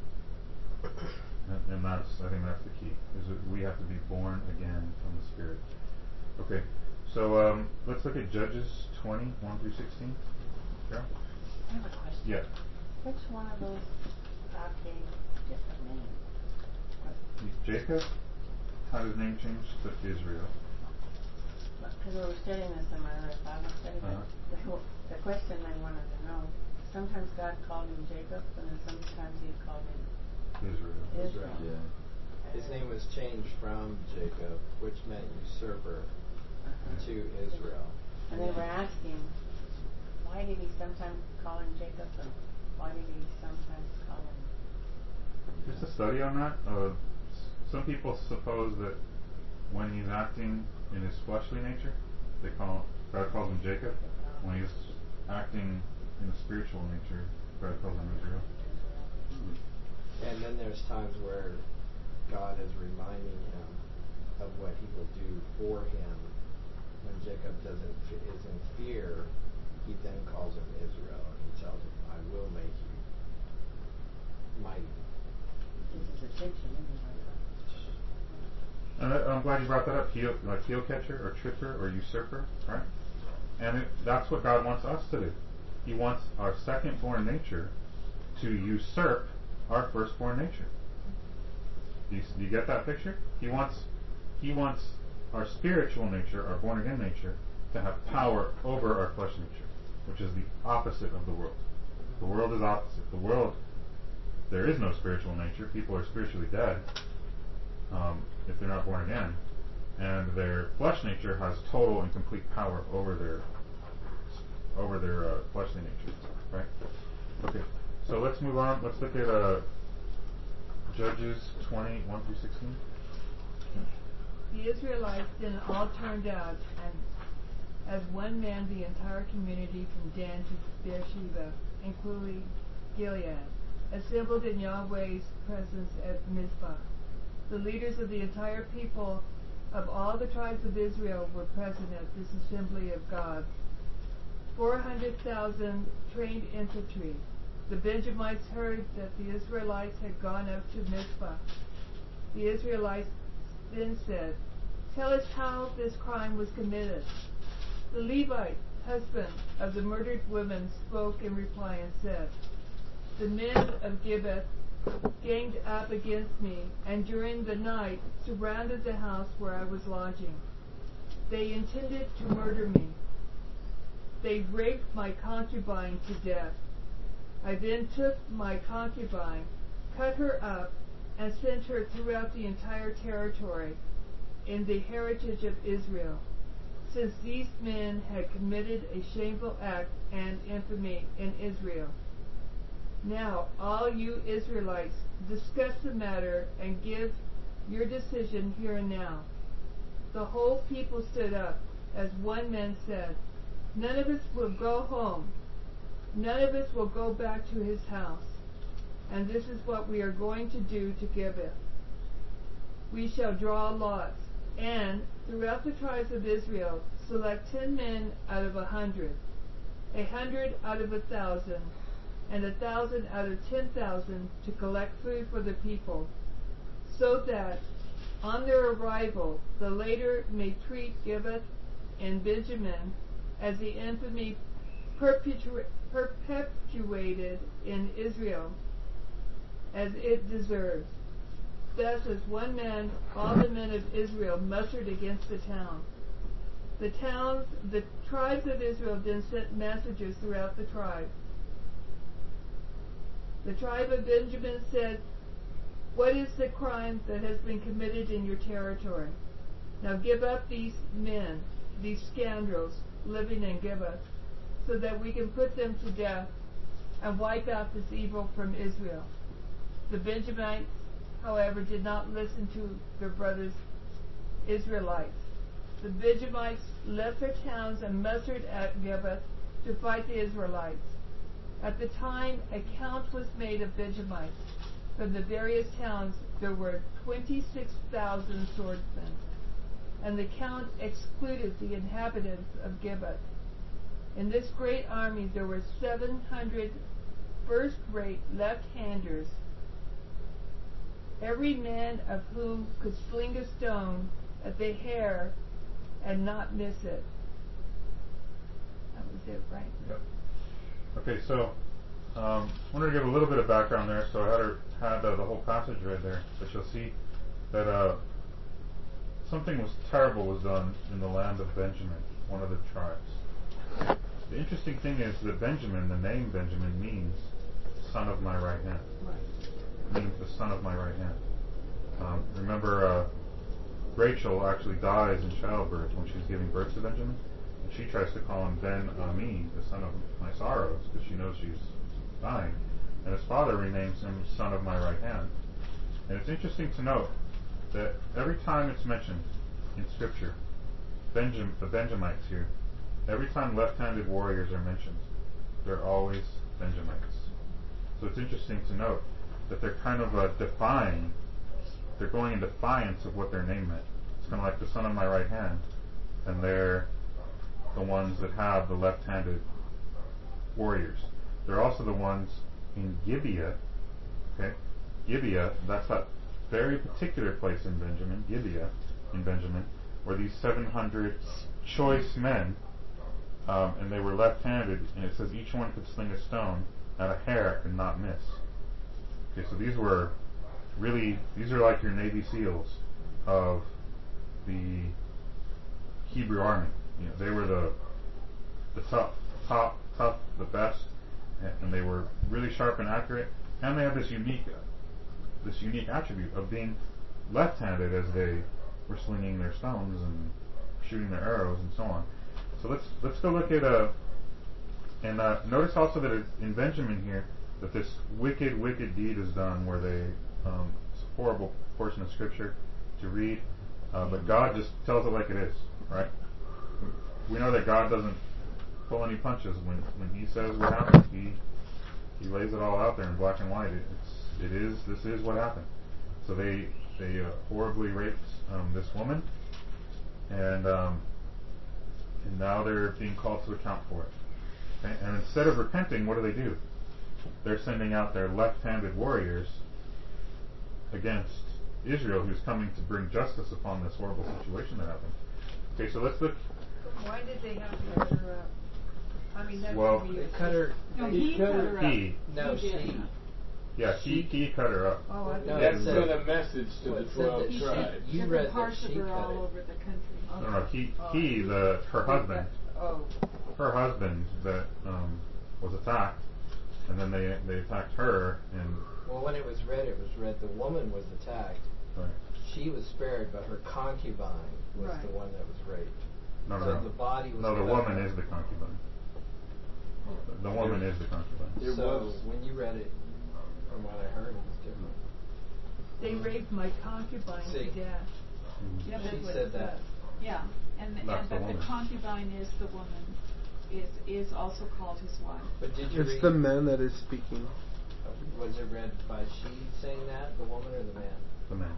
And, and that's, I think that's the key, is that we have to be born again from the Spirit. Okay, so um, let's look at Judges twenty, one through sixteen. Carol? I have a question. Yeah. Which one of those God gave different names? Jacob had his name changed to Israel. Because we were studying this in my other Bible study, but Uh-huh. the, the question I wanted to know, sometimes God called him Jacob, and then sometimes he'd call him Israel. Israel. Yeah. His name was changed from Jacob, which meant usurper, Uh-huh. to Israel. And they were asking, why did he sometimes call him Jacob, and why did he sometimes call him? Just a study on that. Uh, some people suppose that when he's acting in his fleshly nature, they call God calls him Jacob. When he's acting in the spiritual nature, God calls him Israel. And then there's times where God is reminding him of what he will do for him. When Jacob doesn't is in fear, he then calls him Israel, and he tells him, "I will make you mighty." This is attention, isn't it? And I, I'm glad you brought that up. Heel, like heel catcher or tripper or usurper, right? And it, that's what God wants us to do. He wants our second-born nature to usurp our firstborn nature. Do you, do you get that picture? He wants, he wants our spiritual nature, our born-again nature, to have power over our flesh nature, which is the opposite of the world. The world is opposite. The world, there is no spiritual nature. People are spiritually dead um, if they're not born again, and their flesh nature has total and complete power over their over their uh, fleshly nature. Right? Okay. So let's move on. Let's look at uh, Judges twenty, one through sixteen. The Israelites then all turned out, and as one man the entire community from Dan to Beersheba, including Gilead, assembled in Yahweh's presence at Mizpah. The leaders of the entire people of all the tribes of Israel were present at this assembly of God. four hundred thousand trained infantry. The Benjamites heard that the Israelites had gone up to Mizpah. The Israelites then said, "Tell us how this crime was committed." The Levite, husband of the murdered woman, spoke in reply and said, "The men of Gibeah ganged up against me, and during the night surrounded the house where I was lodging. They intended to murder me. They raped my concubine to death. I then took my concubine, cut her up, and sent her throughout the entire territory in the heritage of Israel, since these men had committed a shameful act and infamy in Israel. Now, all you Israelites, discuss the matter and give your decision here and now." The whole people stood up, as one man said, "None of us will go home. None of us will go back to his house. And this is what we are going to do to Gibeah. We shall draw lots, and throughout the tribes of Israel select ten men out of a hundred, a hundred out of a thousand, and a thousand out of ten thousand to collect food for the people, so that on their arrival the later may treat Gibeah and Benjamin as the infamy perpetu- perpetuated in Israel as it deserves." Thus, as one man, all the men of Israel mustered against the town. The towns, the tribes of Israel then sent messengers throughout the tribes. The tribe of Benjamin said, "What is the crime that has been committed in your territory? Now give up these men, these scoundrels living in Gibeah, so that we can put them to death and wipe out this evil from Israel." The Benjamites, however, did not listen to their brothers Israelites. The Benjamites left their towns and mustered at Gibeah to fight the Israelites. At the time a count was made of Benjamites, from the various towns there were twenty-six thousand swordsmen, and the count excluded the inhabitants of Gibeah. In this great army there were seven hundred first-rate left-handers, every man of whom could sling a stone at the hare and not miss it. That was it, right? Yep. Okay, so um, I wanted to give a little bit of background there. So I had, her, had uh, the whole passage right there, but you'll see that uh, something was terrible was done in the land of Benjamin, one of the tribes. The interesting thing is that Benjamin, the name Benjamin, means son of my right hand. Right. Means the son of my right hand. Um, remember, uh, Rachel actually dies in childbirth when she's giving birth to Benjamin, and she tries to call him Ben Ami, the son of my sorrows, because she knows she's dying, and his father renames him son of my right hand. And it's interesting to note that every time it's mentioned in Scripture, Benjam- the Benjamites here, every time left-handed warriors are mentioned, they're always Benjamites. So it's interesting to note that they're kind of uh, defying, they're going in defiance of what their name meant. It's kind of like the son of my right hand, and they're the ones that have the left-handed warriors. They're also the ones in Gibeah, okay? Gibeah, that's that very particular place in Benjamin, Gibeah in Benjamin, where these seven hundred choice men, um, and they were left-handed, and it says each one could sling a stone at a hare and not miss. Okay, so these were really, these are like your Navy SEALs of the Hebrew army. You know, they were the the top, top, tough, the best, and, and they were really sharp and accurate, and they had this unique, uh, this unique attribute of being left-handed as they were slinging their stones and shooting their arrows and so on. So let's let's go look at a, and uh, notice also that it's in Benjamin here that this wicked, wicked deed is done where they, um, it's a horrible portion of Scripture to read, uh, but God just tells it like it is, right? We know that God doesn't pull any punches. When when He says what happened, He He lays it all out there in black and white. It, it's it is this is what happened. So they they uh, horribly raped um, this woman, and um, and now they're being called to account for it. Okay? And instead of repenting, what do they do? They're sending out their left-handed warriors against Israel, who's coming to bring justice upon this horrible situation that happened. Okay, so let's look. Why did they have to cut her up? I mean, that's Well, weird. They cut her. No, they he cut her up. He, No, He did. she. yeah, he, he cut her up. Oh, I No, thought it That said- sent a message to Well, the it said twelve that she- tribes. You Different read that parts she of her cut all it. over the country. No, no, he, Oh. he, the her husband, Oh, her husband that um, was attacked, and then they they attacked her, and Well, when it was read, it was read the woman was attacked. right. She was spared, but her concubine was Right. the one that was raped. no, no, so no. the body was No, the cut woman up. is the concubine. The woman is the concubine. It so was- when you read it, from what I heard, it was different. they raped my concubine See. to death. Mhm. Yeah, She but, what said it that. says. yeah, and, and That's the but the woman. concubine is the woman, is is also called his wife. But did you It's read? the man that is speaking. Was it read by she saying that, the woman or the man? The man.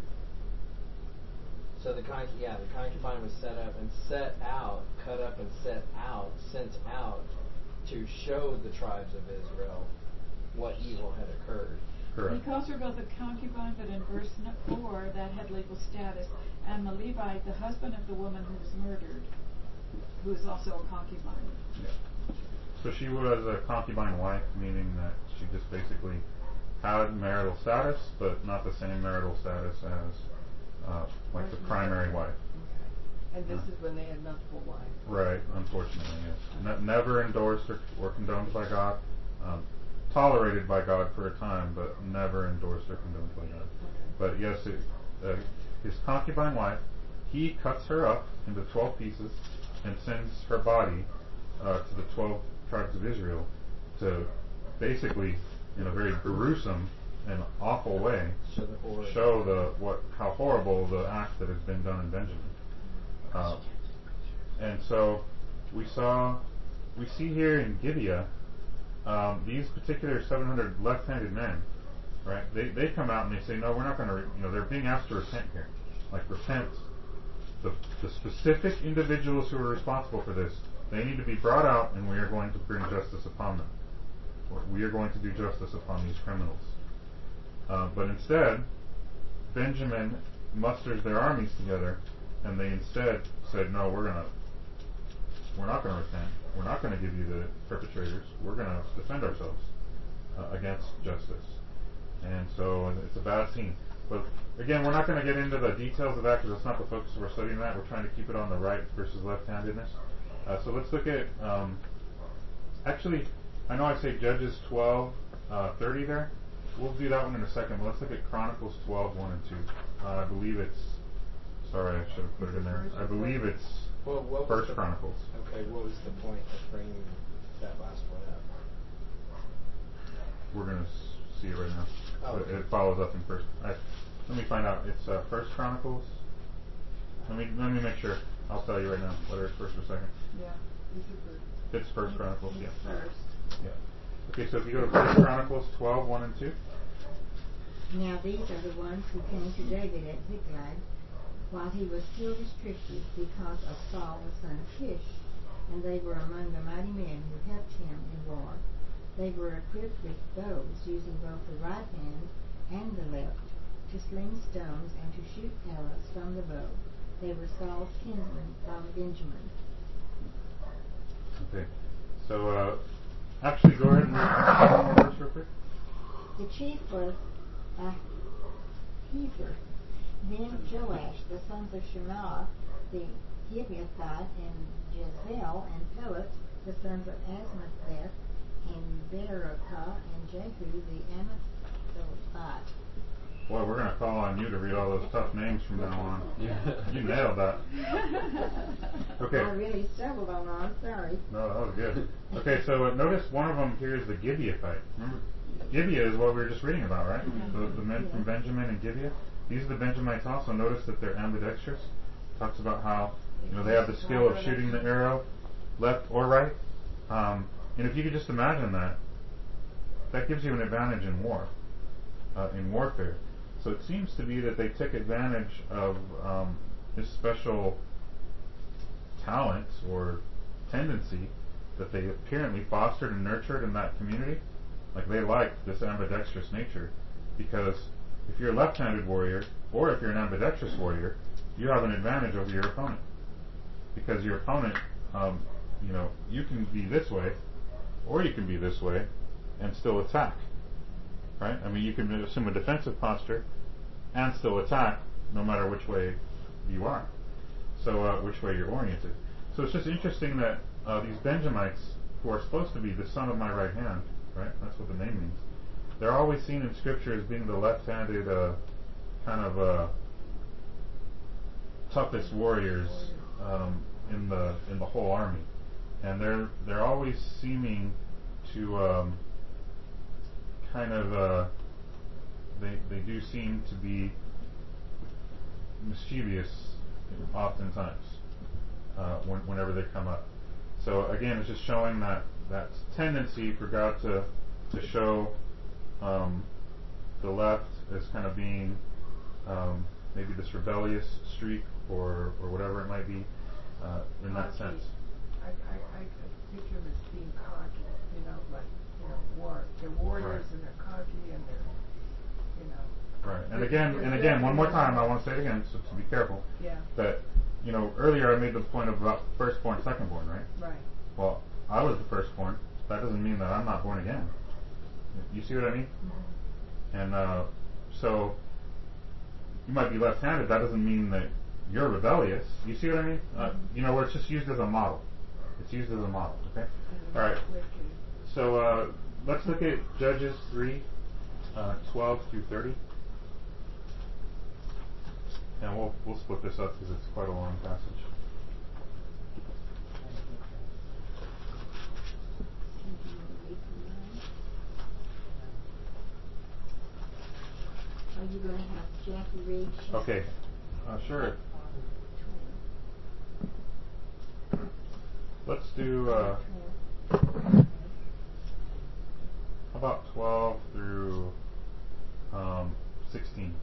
So the conc- yeah, the concubine was set up and set out, cut up and set out, sent out to show the tribes of Israel what evil had occurred. Correct. He calls her both a concubine, but in verse n- four, that had legal status, and the Levite, the husband of the woman who was murdered, who is also a concubine. Yeah. So she was a concubine wife, meaning that she just basically had marital status, but not the same marital status as uh, like the primary wife. Okay. And this is when they had multiple wives. Right, unfortunately, yes. Ne- never endorsed or, or condoned by God. Um, tolerated by God for a time, but never endorsed or condoned by God. But yes, it, uh, his concubine wife, he cuts her up into twelve pieces and sends her body uh, to the twelve tribes of Israel to basically, in a very gruesome and awful way, Show the horror. show the what how horrible the act that has been done in Benjamin. Uh, and so we saw, we see here in Gibeah, um, these particular seven hundred left-handed men, right? They they come out and they say, no, we're not going to. Re-, you know, they're being asked to repent here, like repent. The the specific individuals who are responsible for this, they need to be brought out, and we are going to bring justice upon them. We are going to do justice upon these criminals. Uh, but instead, Benjamin musters their armies together, and they instead said, no, we're gonna, we're not going to repent. We're not going to give you the perpetrators. We're going to defend ourselves uh, against justice. And so it's a bad scene. But again, we're not going to get into the details of that because that's not the focus of our study tonight. We're trying to keep it on the right versus left-handedness. Uh, so let's look at, um, actually, I know I say Judges twelve, uh, thirty there. We'll do that one in a second, but let's look at Chronicles twelve, one and two. Uh, I believe it's, sorry, I should have put it in there. I believe it's Well, what was First the, Chronicles. Okay, what was the point of bringing that last one up? We're going to s- see it right now. Oh, It- okay. It follows up in First. I, let me find out. It's uh, First Chronicles. Let me let me make sure. I'll tell you right now whether it's first or second. Yeah, this is the It's First Chronicles. Yeah. First. Yeah. Okay, so if you go to First Chronicles twelve, one and two. Now these are the ones who came to David at Ziklag while he was still restricted because of Saul the son of Kish, and they were among the mighty men who helped him in war. They were equipped with bows, using both the right hand and the left to sling stones and to shoot arrows from the bow. They were Saul's kinsmen from Benjamin. Okay. So uh, actually, go ahead and read one more verse real quick. The chief was Ahiezer. Then Joash, the sons of Shema, the Gibeathite, and Jezel, and Pelet, the sons of Asmatheth, and Berekah, and Jehu, the Anathotite. Boy, we're going to call on you to read all those tough names from now on. Yeah. You nailed that. Okay. I really stumbled on that, I'm sorry. No, that was good. Okay, so uh, notice one of them here is the Gibeathite. Remember, Gibeah is what we were just reading about, right? Mm-hmm. The, the men from Benjamin and Gibeah. These are the Benjamites also. Notice that they're ambidextrous. Talks about how, you know, they have the skill of shooting the arrow left or right. Um, and if you could just imagine that, that gives you an advantage in war, uh, in warfare. So it seems to be that they took advantage of um, this special talent or tendency that they apparently fostered and nurtured in that community. Like they liked this ambidextrous nature, because if you're a left-handed warrior, or if you're an ambidextrous warrior, you have an advantage over your opponent, because your opponent, um, you know, you can be this way, or you can be this way, and still attack. Right? I mean, you can assume a defensive posture and still attack, no matter which way you are. So, uh, which way you're oriented. So it's just interesting that uh, these Benjamites, who are supposed to be the son of my right hand, right? That's what the name means. They're always seen in Scripture as being the left-handed, uh, kind of uh, toughest warriors um, in the in the whole army, and they're they're always seeming to um, kind of uh, they they do seem to be mischievous oftentimes uh, when, whenever they come up. So again, it's just showing that that tendency for God to to show um, the left as kind of being um, maybe this rebellious streak or or whatever it might be uh, in that Cocky. sense. I, I, I could picture them as being cocky, you know, like, you know, war. They're warriors Right. and they're cocky and they're, you know. Right. And they're- again, they're and again, one more definitely- time, I want to say it again, so to be careful. Yeah, That, you know, earlier I made the point about firstborn, secondborn, right? right. Well, I was the firstborn. That doesn't mean that I'm not born again. You see what I mean? Mm-hmm. And uh, so you might be left-handed. That doesn't mean that you're rebellious. You see what I mean? Uh, Mhm. you know, where it's just used as a model. It's used as a model. Okay. And All right. wicked. So uh, let's look at Judges three, uh, twelve through thirty. And we'll we'll split this up because it's quite a long passage. Are you going to have Jackie read? She's Okay. Uh, sure. Let's do uh, how about twelve through um, sixteen.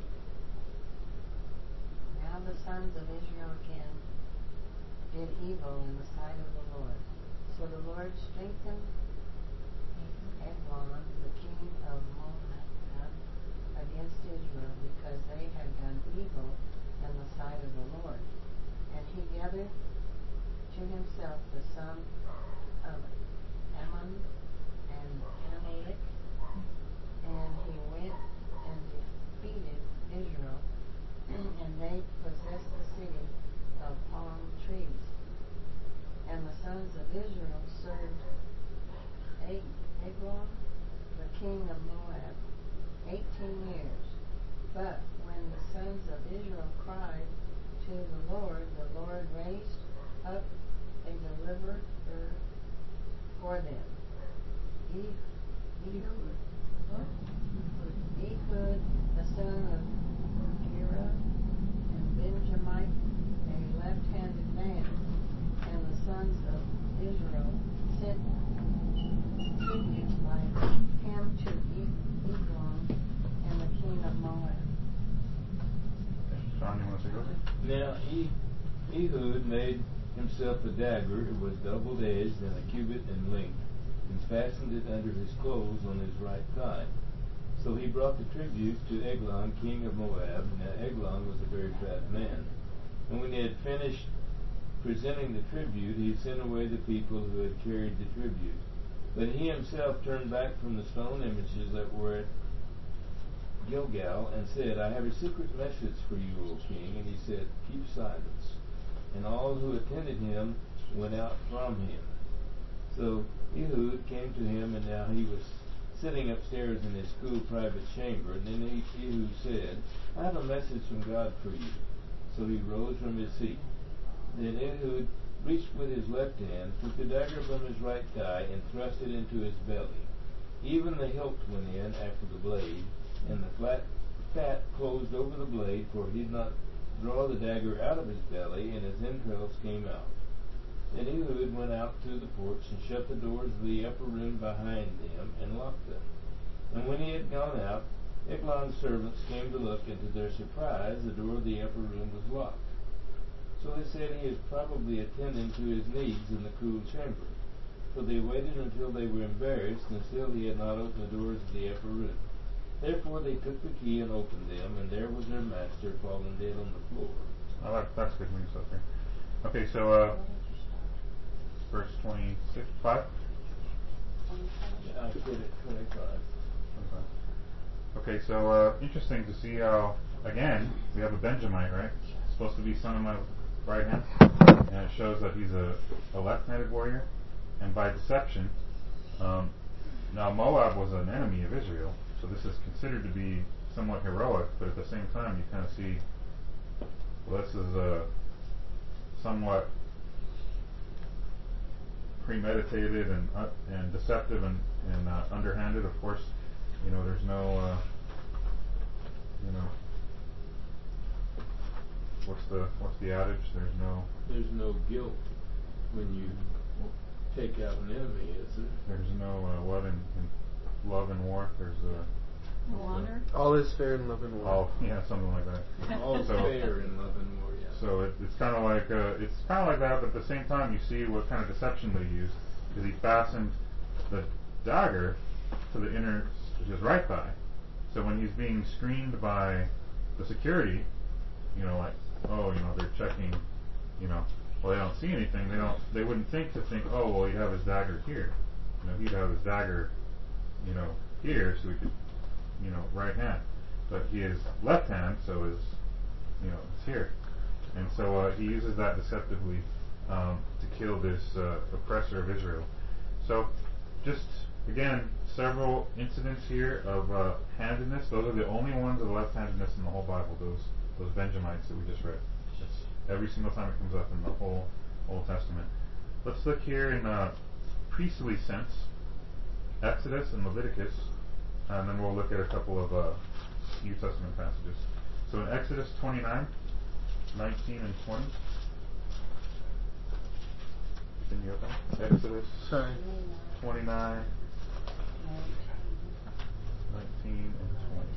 Now the sons of Israel again did evil in the sight of the Lord. So the Lord strengthened Eglon, the king of Moab, against Israel, because they had done evil in the sight of the Lord. And he gathered to himself the sons of Ammon and Amalek, and he went and defeated Israel, and they possessed the city of palm trees. And the sons of Israel served Eglon, the king of Moab, eighteen years. But when the sons of Israel cried to the Lord, the Lord raised up a deliverer for them. E- Ehud, Ehud, the son of Gera, and Benjamite, a left-handed man, and the sons of Israel sent tribute by him to E- Eglon and the king of Moab. Sean, you want to take over? Now he, Ehud made himself a dagger. It was double-edged and a cubit in length, and fastened it under his clothes on his right thigh. So he brought the tribute to Eglon, king of Moab. Now Eglon was a very fat man. And when he had finished presenting the tribute, he sent away the people who had carried the tribute. But he himself turned back from the stone images that were at Gilgal, and said, I have a secret message for you, O king. And he said, keep silence. And all who attended him went out from him. So Ehud came to him, and now he was sitting upstairs in his cool private chamber. And then Ehud said, I have a message from God for you. So he rose from his seat. Then Ehud reached with his left hand, took the dagger from his right thigh, and thrust it into his belly. Even the hilt went in after the blade, and the flat fat closed over the blade, for he did not draw the dagger out of his belly, and his entrails came out. Then Ehud went out to the porch and shut the doors of the upper room behind them and locked them. And when he had gone out, Eglon's servants came to look, and to their surprise the door of the upper room was locked. So they said, he is probably attending to his needs in the cool chamber. For they waited until they were embarrassed, and still he had not opened the doors of the upper room. Therefore they took the key and opened them, and there was their master fallen dead on the floor. Oh, that, that's good news up there. Okay, so uh, verse twenty-six, five? Yeah, I quit at twenty-five. Okay, so uh, interesting to see how, again, we have a Benjamite, right? Supposed to be son of my right hand. And it shows that he's a, a left-handed warrior. And by deception, um, now Moab was an enemy of Israel, so this is considered to be somewhat heroic, but at the same time you kind of see, well, this is uh, somewhat premeditated and uh, and deceptive and, and uh, underhanded. Of course, you know, there's no, uh, you know, what's the what's the adage? There's no There's no guilt when you take out an enemy, is there? there's no uh, what in, in love and war. There's uh, No honor. All is fair in love and war. all yeah something like that. All So- fair in love and war, yeah. So it, it's kind of like uh, it's kind of like that, but at the same time you see what kind of deception they used, because he fastened the dagger to the inner his right thigh. So when he's being screened by the security, you know, like oh, you know, they're checking, you know, well they don't see anything. They don't. They wouldn't think to think, oh, well he'd have his dagger here. You know, he'd have his dagger, you know, here, so he could, you know, right hand. But he is left hand, so his, you know, it's here. And so uh, he uses that deceptively um, to kill this uh, oppressor of Israel. So, just again, several incidents here of uh, handedness. Those are the only ones of left-handedness in the whole Bible. Those those Benjamites that we just read. It's every single time it comes up in the whole Old Testament. Let's look here in uh, priestly sense, Exodus and Leviticus, and then we'll look at a couple of uh, New Testament passages. So in Exodus twenty-nine. nineteen and twenty. Can you open? Exodus Sorry. twenty-nine, nineteen and twenty.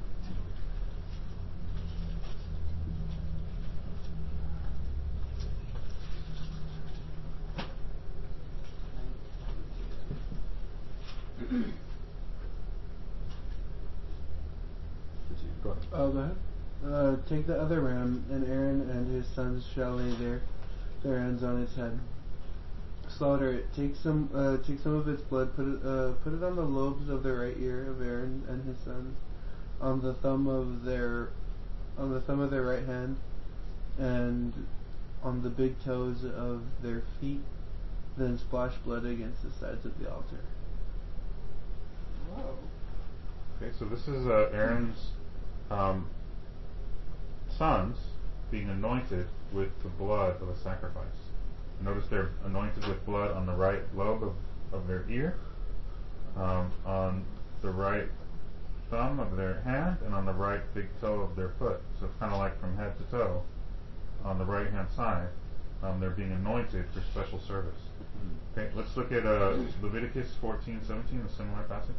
Go ahead. Oh, go ahead. Uh, take the other ram, and Aaron and his sons shall lay their their hands on its head. Slaughter it. Take some uh, take some of its blood. Put it uh, put it on the lobes of the right ear of Aaron and his sons, on the thumb of their on the thumb of their right hand, and on the big toes of their feet. Then splash blood against the sides of the altar. Whoa. Okay, so this is uh, Aaron's um, sons being anointed with the blood of a sacrifice. Notice they're anointed with blood on the right lobe of, of their ear, um, on the right thumb of their hand, and on the right big toe of their foot. So it's kind of like from head to toe. On the right hand side, um, they're being anointed for special service. Okay, let's look at uh, Leviticus fourteen seventeen, a similar passage.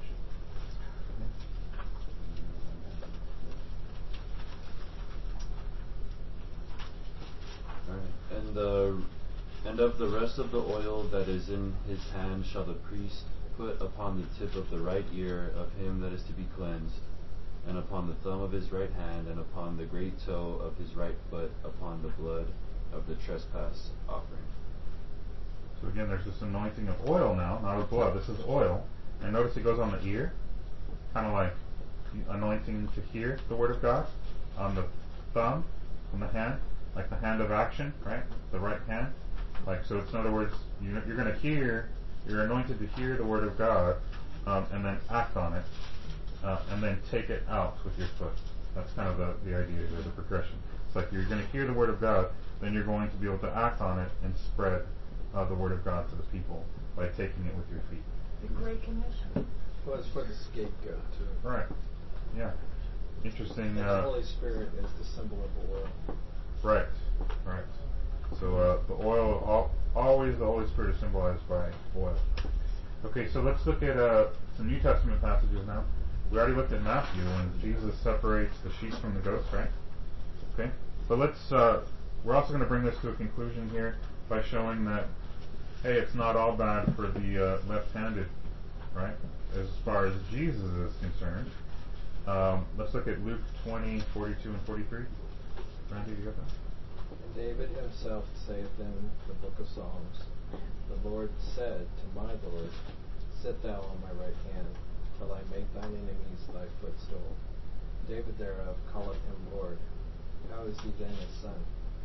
Alright. And the and of the rest of the oil that is in his hand shall the priest put upon the tip of the right ear of him that is to be cleansed, and upon the thumb of his right hand, and upon the great toe of his right foot, upon the blood of the trespass offering. So again, there's this anointing of oil now, not of blood. This is oil. And notice it goes on the ear, kind of like anointing to hear the word of God. On the thumb, on the hand, like the hand of action, right? The right hand. Like, so it's in other words, you, you're going to hear, you're anointed to hear the word of God, um, and then act on it, uh, and then take it out with your foot. That's kind of the, the idea here, the progression. It's like you're going to hear the word of God, then you're going to be able to act on it and spread uh, the word of God to the people by taking it with your feet. The Great Commission. Well, it's for the scapegoat too. Right. Yeah. Interesting. And the Uh, Holy Spirit is the symbol of oil. right. Right. So uh, the oil, al- always the Holy Spirit is symbolized by oil. Okay, so let's look at uh, some New Testament passages now. We already looked at Matthew when Jesus separates the sheep from the goats, right? Okay, but let's. Uh, we're also going to bring this to a conclusion here by showing that hey, it's not all bad for the uh, left-handed, right? As far as Jesus is concerned. Um, let's look at Luke twenty, forty-two and forty-three. Randy, you got that? And David himself saith in the book of Psalms, the Lord said to my Lord, sit thou on my right hand, till I make thine enemies thy footstool. David thereof calleth him Lord. How is he then his son?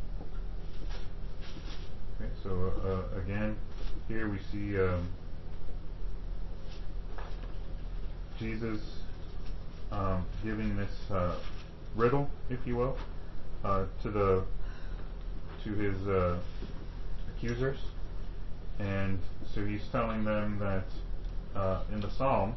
Okay, so uh, again, here we see um, Jesus um, giving this uh, riddle, if you will, uh, to the to his uh, accusers, and so he's telling them that uh, in the Psalms,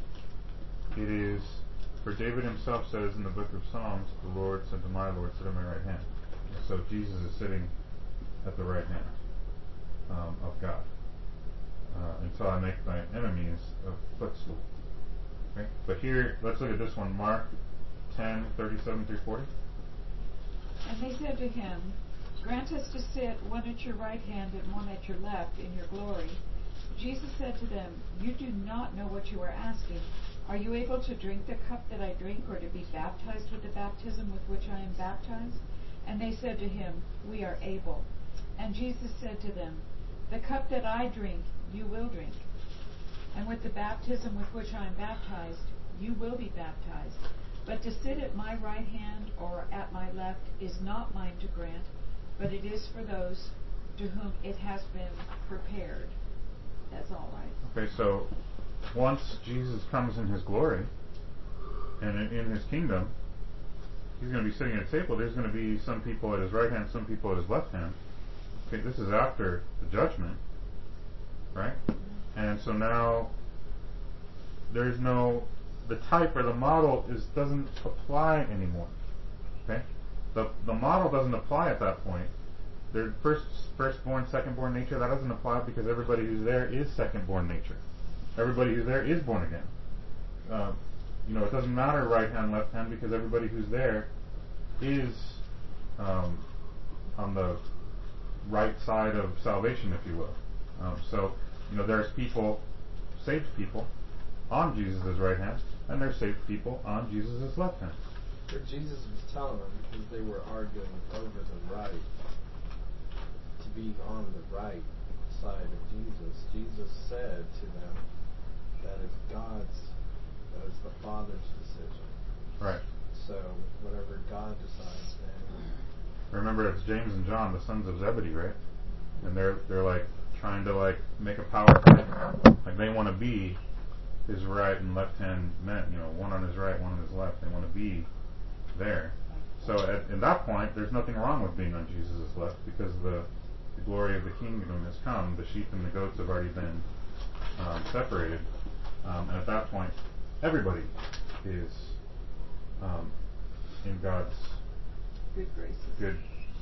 it is, for David himself says in the book of Psalms, the Lord said to my Lord, sit at my right hand. So Jesus is sitting at the right hand um, of God uh, until I make thy enemies a footstool. Okay? But here, let's look at this one, Mark ten, thirty-seven through forty. And they said to him, grant us to sit one at your right hand and one at your left in your glory. Jesus said to them, you do not know what you are asking. Are you able to drink the cup that I drink, or to be baptized with the baptism with which I am baptized? And they said to him, we are able. And Jesus said to them, the cup that I drink, you will drink. And with the baptism with which I am baptized, you will be baptized. But to sit at my right hand or at my left is not mine to grant, but it is for those to whom it has been prepared. That's all right. Okay, so once Jesus comes in his glory and in, in his kingdom, he's going to be sitting at a table. There's going to be some people at his right hand, some people at his left hand. Okay, this is after the judgment, right? And so now there's no, the type or the model is doesn't apply anymore. Okay, the the model doesn't apply at that point. Their first firstborn, secondborn nature, that doesn't apply because everybody who's there is secondborn nature. Everybody who's there is born again. Uh, you know, it doesn't matter right hand, left hand, because everybody who's there is um, on the right side of salvation, if you will. Um, so, you know, there's people, saved people, on Jesus' right hand, and there's saved people on Jesus' left hand. But Jesus was telling them, because they were arguing over the right, to be on the right side of Jesus. Jesus said to them, that is God's, that is the Father's decision. Right. So, whatever God decides, then... Remember, it's James and John, the sons of Zebedee, right? And they're they're like trying to like make a power play. Like they want to be his right and left hand men, you know, one on his right, one on his left. They want to be there. So at, at that point, there's nothing wrong with being on Jesus' left because the, the glory of the kingdom has come. The sheep and the goats have already been um, separated, um, and at that point, everybody is um, in God's good graces, good,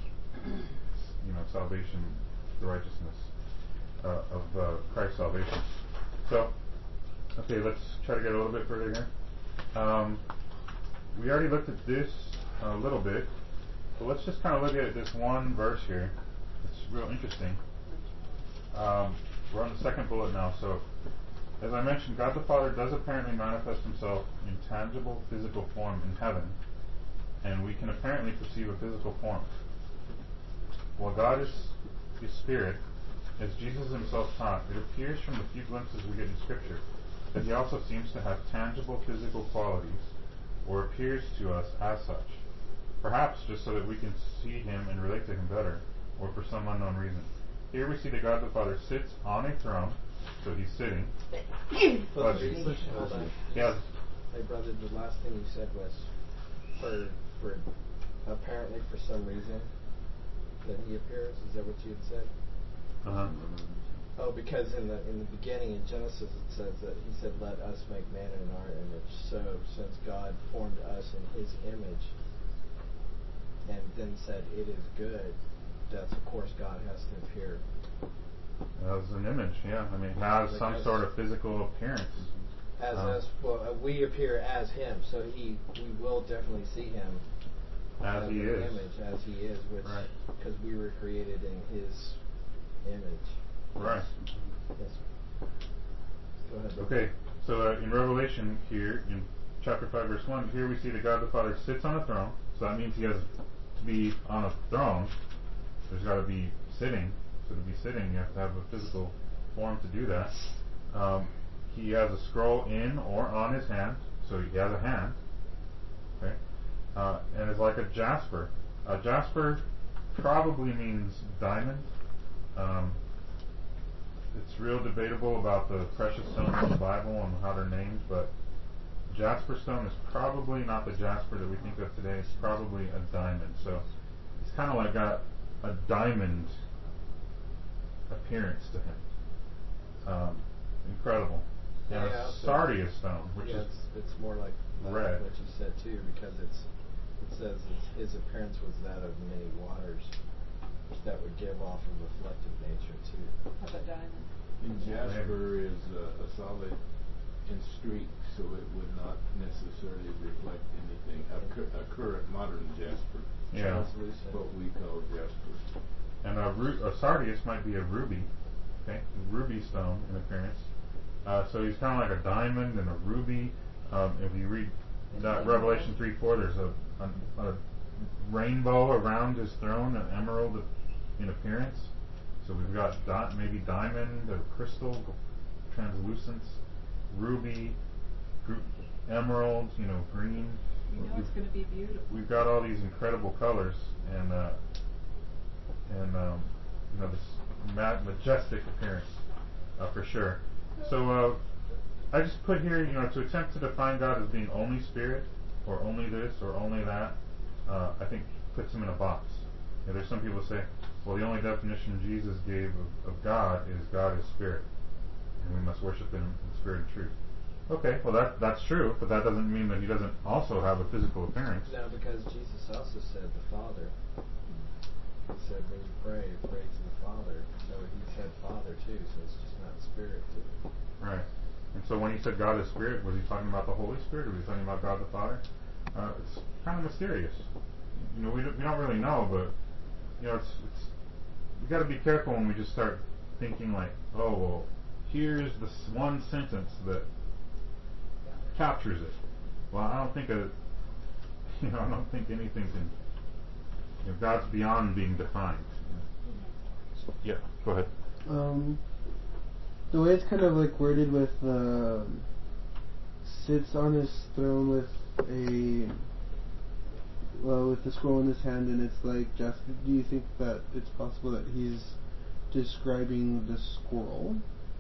you know, salvation, the righteousness uh, of uh, Christ's salvation. So, okay, let's try to get a little bit further here. Um, we already looked at this a little bit, but let's just kind of look at this one verse here. It's real interesting. Um, we're on the second bullet now. So, as I mentioned, God the Father does apparently manifest himself in tangible physical form in heaven, and we can apparently perceive a physical form. While God is, is spirit, as Jesus himself taught, it appears from the few glimpses we get in Scripture that he also seems to have tangible physical qualities, or appears to us as such. Perhaps just so that we can see him and relate to him better, or for some unknown reason. Here we see that God the Father sits on a throne, so he's sitting. But Jesus, hold on. Yes. Hey brother, the last thing you said was for for apparently for some reason that he appears. Is that what you had said? Uh-huh. Oh, because in the in the beginning in Genesis it says that he said, "Let us make man in our image." So since God formed us in His image, and then said it is good, that's of course God has to appear. As an image, yeah. I mean, has like some as, sort of physical appearance. As um, as well, uh, we appear as Him, so He we will definitely see Him as, as He is, image as He is, which right. because we were created in His image. Right. Yes. Go ahead. Okay, so uh, in Revelation here, in chapter five, verse one, here we see that God the Father sits on a throne. So that means he has to be on a throne. There's got to be sitting. So to be sitting, you have to have a physical form to do that. Um, he has a scroll in or on his hand, so he has a hand. Okay, uh, and it's like a jasper. A jasper probably means diamond. Um, it's real debatable about the precious stones in the Bible and how they're named, but jasper stone is probably not the jasper that we think of today. It's probably a diamond. So it's kind of like got a diamond appearance to him. Um, incredible. And Yeah, a so- sardius stone, which yeah, is it's, it's more like that, red. what you said too, because it's it says his, his appearance was that of many waters, that would give off a reflective nature too. Of a diamond. And jasper is uh, a solid and streaked, so it would not necessarily reflect anything. A, cur- a current modern jasper. Yeah. Translucent. What we call jasper. And a, ru- a sardius might be a ruby, okay, ruby stone in appearance. Uh, so he's kind of like a diamond and a ruby. Um, if you read that Revelation three four, there's a, a, a rainbow around his throne, an emerald in appearance. So we've got di- maybe diamond or crystal, translucence, ruby, gr- emerald, you know, green. You know We've- it's going to be beautiful. We've got all these incredible colors and uh, and um, you know this ma- majestic appearance uh, for sure. So uh, I just put here, you know, to attempt to define God as being only spirit or only this or only that, uh, I think puts him in a box. You know, there's some people say, well, the only definition Jesus gave of, of God is God is spirit, and we must worship him in spirit and truth. Okay, well that that's true, but that doesn't mean that he doesn't also have a physical appearance. No, because Jesus also said the Father. He said when you pray, pray to the Father. So he said Father too, so it's just not spirit too. Right. And so when he said God is spirit, was he talking about the Holy Spirit, or was he talking about God the Father? Uh, it's kind of mysterious. You know, we don't, we don't really know, but you know, it's it's we got to be careful when we just start thinking like, oh well, here's this one sentence that captures it. Well, I don't think a, you know, I don't think anything can. You know, God's beyond being defined. Yeah, go ahead. Um, the way it's kind of like worded with uh, sits on his throne with a well with the scroll in his hand, and it's like Jasper. Do you think that it's possible that he's describing the scroll?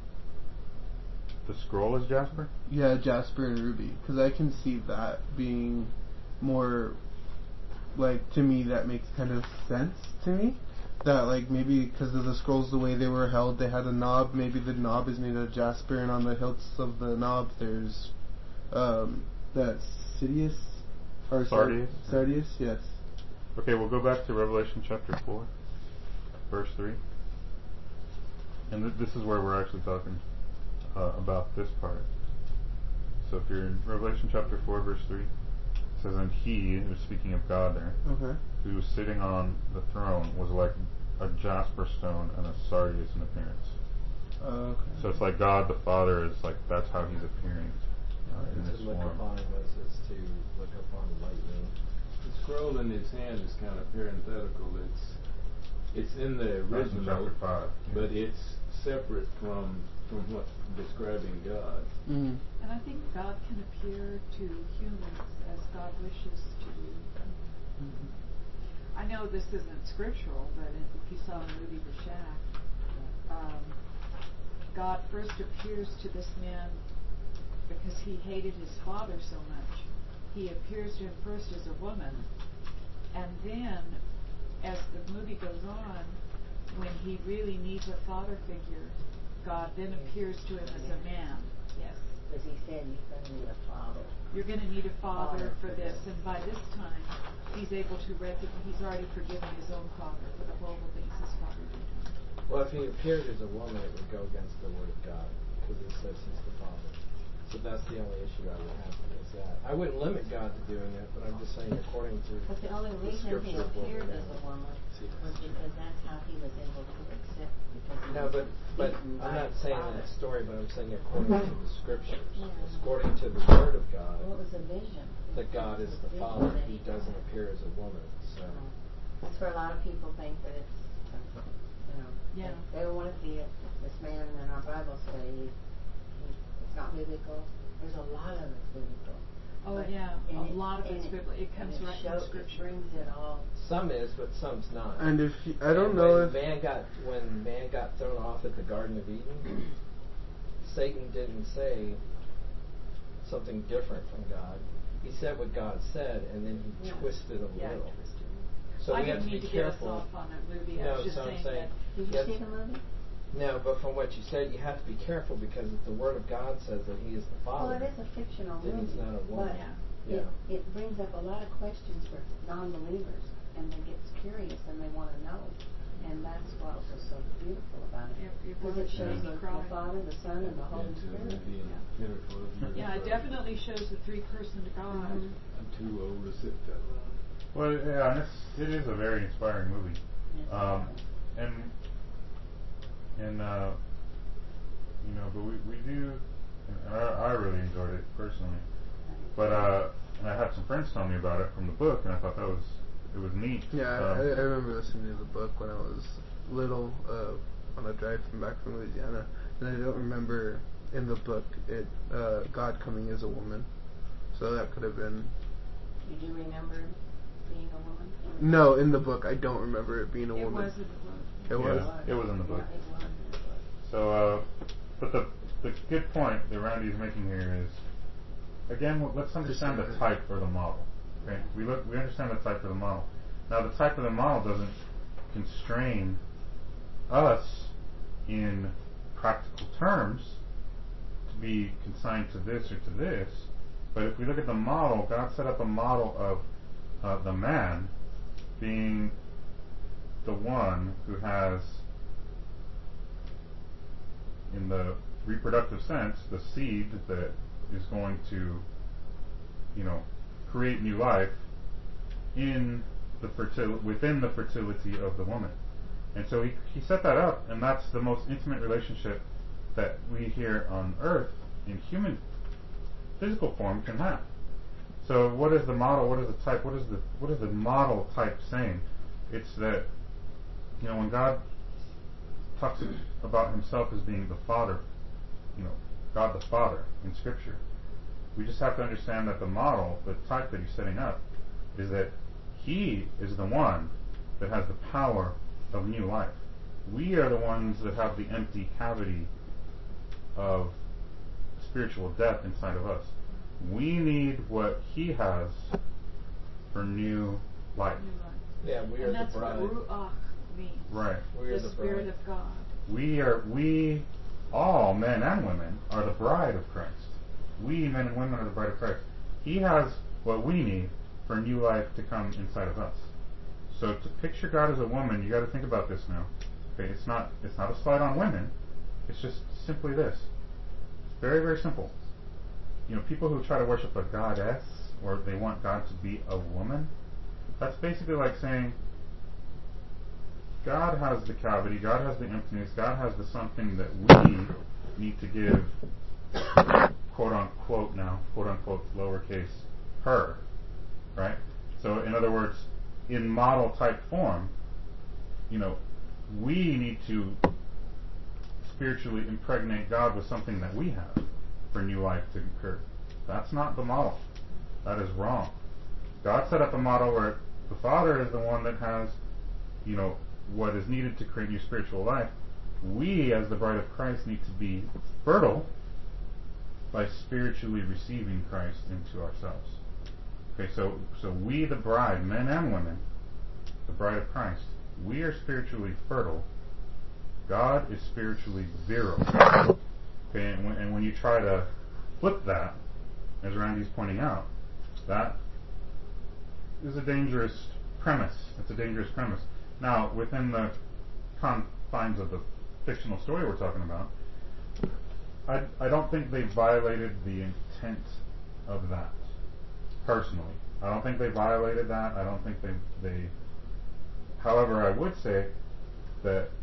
The scroll is Jasper? Yeah, Jasper and Ruby, because I can see that being more like, to me, that makes kind of sense to me. That like maybe because of the scrolls, the way they were held, they had a knob. Maybe the knob is made of jasper, and on the hilts of the knob there's um, that Sidious or Sardius. Sardius, yes. Okay, we'll go back to Revelation chapter four, verse three, and th- this is where we're actually talking uh, about this part. So if you're in Revelation chapter four, verse three, it says, "And he," who's speaking of God there, Okay. who was sitting on the throne, was like a jasper stone and a sardius in appearance. Uh, okay. So it's like God the Father is like, that's how he's appearing uh, in to this look form. upon him was is to look upon lightning. The scroll in his hand is kind of parenthetical. It's it's in the That's in original, chapter five. Yeah. but it's separate from from what describing God. Mm. And I think God can appear to humans as God wishes to do. Mm-hmm. I know this isn't scriptural, but if you saw Moody the Shack, um, God first appears to this man because he hated his father so much. He appears to him first as a woman, and then, as the movie goes on, when he really needs a father figure, God then appears to him as a man. Yes, because he said he's going to need a father. You're going to need a father Father for for this, this. and by this time, he's able to recognize, he's already forgiven his own father for the horrible things his father did to him. Well, if he appeared as a woman, it would go against the word of God, because it says he's the Father. So that's the only issue I would have is that. I wouldn't limit God to doing it, but I'm just saying according to But the only the reason he scripture of what appeared we're as a doing. woman was because that's how he was able to accept, because he No, but but beaten I'm by not his saying father. that story, but I'm saying according to the scriptures, Yeah. according to the Word of God, Well, it was a vision. that God is the Vision Father. that He doesn't appear as a woman. So That's where a lot of people think that it's, uh, you know, Yeah. they, they don't want to see it. This man in our Bible study, he, he, it's not biblical. There's a lot of it's biblical. Oh But- yeah, and a it- lot of and it's it- biblical. It comes and it right from shows, Scripture. It brings it all. some is, but some's not. And if you, I don't And know when if man got when man got thrown off at the Garden of Eden, Satan didn't say something different from God. He said what God said, and then he Yeah. twisted a Yeah, little. twisted. So I we have didn't to need be to get us careful. off on a movie. I No, was just so I'm saying, saying- that. Did you Yes. see the movie? No, but from what you said, you have to be careful because if the Word of God says that He is the Well, Father, it is a fictional then movie. He's not a woman. But Yeah. it, it brings up a lot of questions for non-believers, and they get curious and they want to know. And that's what was so beautiful about it. It- it Because was. it shows Made me the, cry. the Father, the Son, and the Holy And to Spirit. be careful of your Yeah, it brother. definitely shows the three-person God. Mhm. I'm too old to sit that long. Well, yeah, and it's, it is a very inspiring movie. Yes, Um, it and and uh, you know, but we, we do, and I, I really enjoyed it personally. is. But uh, and I had some friends tell me about it from the book, and I thought that was it was neat. yeah, I, Um, I I remember listening to the book when I was little uh, on a drive from back from Louisiana, and I don't remember in the book it uh, God coming as a woman, so that could have been. You do remember being a woman? No, in the book I don't remember it being a It woman. was in the book. It yeah, was. it was in the book. Yeah, it was in the book. So, uh, but the the good point that Randy is making here is, again, well, let's understand the type or the model. Okay, we look, we understand the type or the model. Now, the type of the model doesn't constrain us in practical terms to be consigned to this or to this. But if we look at the model, God set up a model of uh, the man being the one who has, in the reproductive sense, the seed that is going to, you know, create new life in the fertil- within the fertility of the woman. And so he, he set that up, and that's the most intimate relationship that we here on earth in human physical form can have. So what is the model? What is the type? What is the what is the model type saying? It's that, you know, when God talks about himself as being the Father, you know, God the Father in Scripture, we just have to understand that the model, the type that he's setting up, is that he is the one that has the power of new life. We are the ones that have the empty cavity of spiritual death inside of us. We need what he has for new life. New life. Yeah, we are And the that's bride. what Ruach means. Right. We are the the Spirit bride. of God. We are, we, all men and women, are the bride of Christ. We, men and women, are the bride of Christ. He has what we need for new life to come inside of us. So to picture God as a woman, you got to think about this now. Okay, it's not, it's not a slight on women. It's just simply this. It's very, very simple. You know, people who try to worship a goddess, or they want God to be a woman, that's basically like saying, God has the cavity, God has the emptiness, God has the something that we need to give, quote unquote now, quote unquote lowercase, her. Right? So in other words, in model type form, you know, we need to spiritually impregnate God with something that we have for new life to occur. That's not the model. That is wrong. God set up a model where the Father is the one that has, you know, what is needed to create new spiritual life. We, as the bride of Christ, need to be fertile by spiritually receiving Christ into ourselves. Okay, so so we, the bride, men and women, the bride of Christ, we are spiritually fertile. God is spiritually virile. Okay, and when, and when you try to flip that, as Randy's pointing out, that is a dangerous premise. It's a dangerous premise. Now, within the confines of the fictional story we're talking about, I, I don't think they violated the intent of that, personally. I don't think they violated that. I don't think they, they... However, I would say that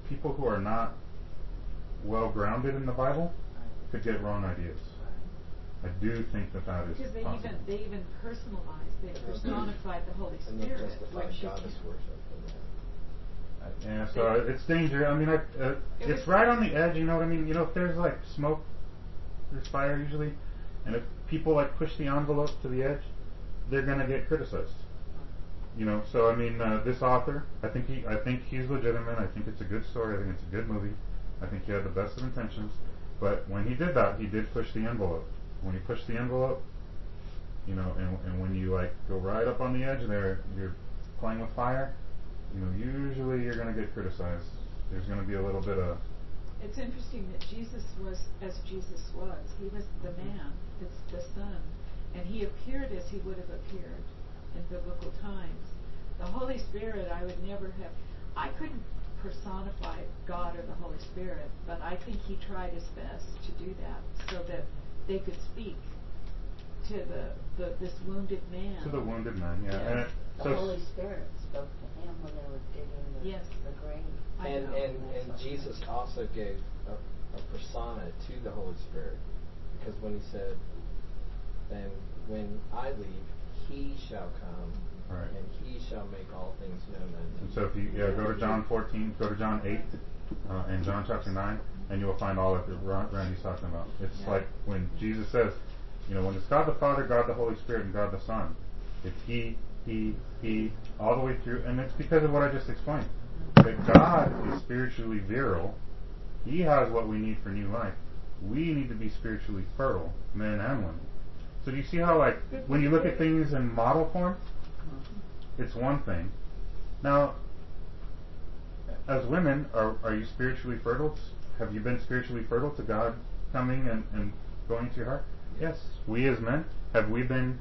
people who are not well grounded in the Bible could get wrong ideas. I do think that that is Because they possible. even they even personalize, they personified the Holy And they Spirit. justify Like she goddess can. worship. And that. Yeah, so it's dangerous. I mean, I, uh, It it's was- right on the edge. You know what I mean? You know, if there's like smoke, there's fire usually, and if people like push the envelope to the edge, they're gonna get criticized. You know, so I mean, uh, this author, I think he, I think he's legitimate. I think it's a good story. I think it's a good movie. I think he had the best of intentions. But when he did that, he did push the envelope. When he pushed the envelope, you know, and and when you like go right up on the edge there, you're playing with fire. You know, usually you're going to get criticized. There's going to be a little bit of. It's interesting that Jesus was as Jesus was. He was the man, the, the Son, and he appeared as he would have appeared in biblical times. The Holy Spirit, I would never have. I couldn't personify God or the Holy Spirit, but I think he tried his best to do that so that they could speak to the, the this wounded man. To the wounded man, yeah. Yes. And it, The so Holy Spirit spoke to him when they were digging the, Yes. the grave. I And, know. and, and Jesus also gave a, a persona to the Holy Spirit. Because when he said, and when I leave, he shall come, Right. and he shall make all things known unto And you. so if you yeah go to John fourteen, go to John eight, uh, and John chapter nine, and you will find all that Ron- Randy's talking about. It's Yeah. like when Jesus says, you know, when it's God the Father, God the Holy Spirit, and God the Son, it's He, He, He, all the way through, and it's because of what I just explained. That God is spiritually virile. He has what we need for new life. We need to be spiritually fertile, men and women. So do you see how, like, when you look at things in model form, it's one thing. Now, as women, are are you spiritually fertile? Have you been spiritually fertile to God coming and, and going to your heart? Yes. We as men, have we been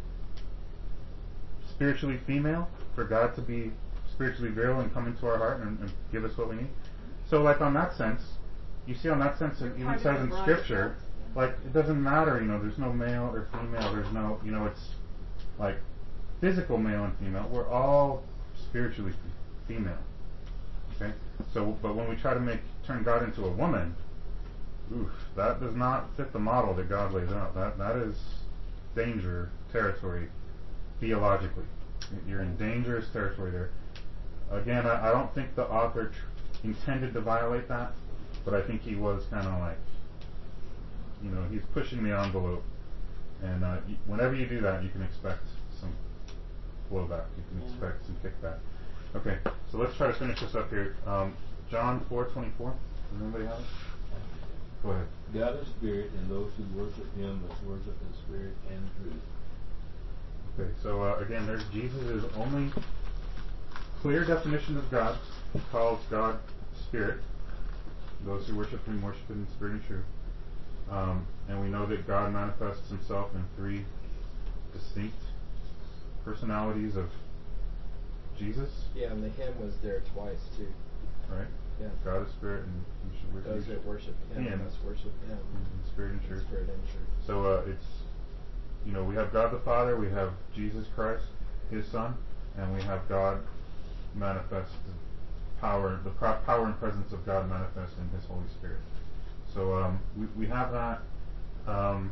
spiritually female for God to be spiritually virile and come into our heart and, and give us what we need? So, like, on that sense, you see on that sense, it even Part of says the in bride Scripture, of God. like, it doesn't matter, you know, there's no male or female, there's no, you know, it's like physical male and female. We're all spiritually f- female. Okay? So, but when we try to make, turn God into a woman, oof, that does not fit the model that God lays out. That That is danger territory theologically. You're in dangerous territory there. Again, I, I don't think the author tr- intended to violate that, but I think he was kind of like, you know, he's pushing the envelope. And uh, y- whenever you do that, you can expect some blowback. You can Yeah. expect some kickback. Okay, so let's try to finish this up here. Um, John four twenty-four. Does anybody have it? Go ahead. God is spirit, and those who worship him must worship in spirit and truth. Okay, so uh, again, there's Jesus' only clear definition of God. He calls God spirit. Those who worship him worship him in spirit and truth. Um, and we know that God manifests himself in three distinct personalities of Jesus, Yeah, and the hymn was there twice too. right? Yeah. God is spirit, and you should worship, Those that worship him Him. must worship him in spirit and in truth. spirit and truth. So uh, it's, you know, we have God the Father, we have Jesus Christ, his Son, and we have God manifest, power, the pro- power and presence of God manifest in his Holy Spirit. So um, we, we have that um,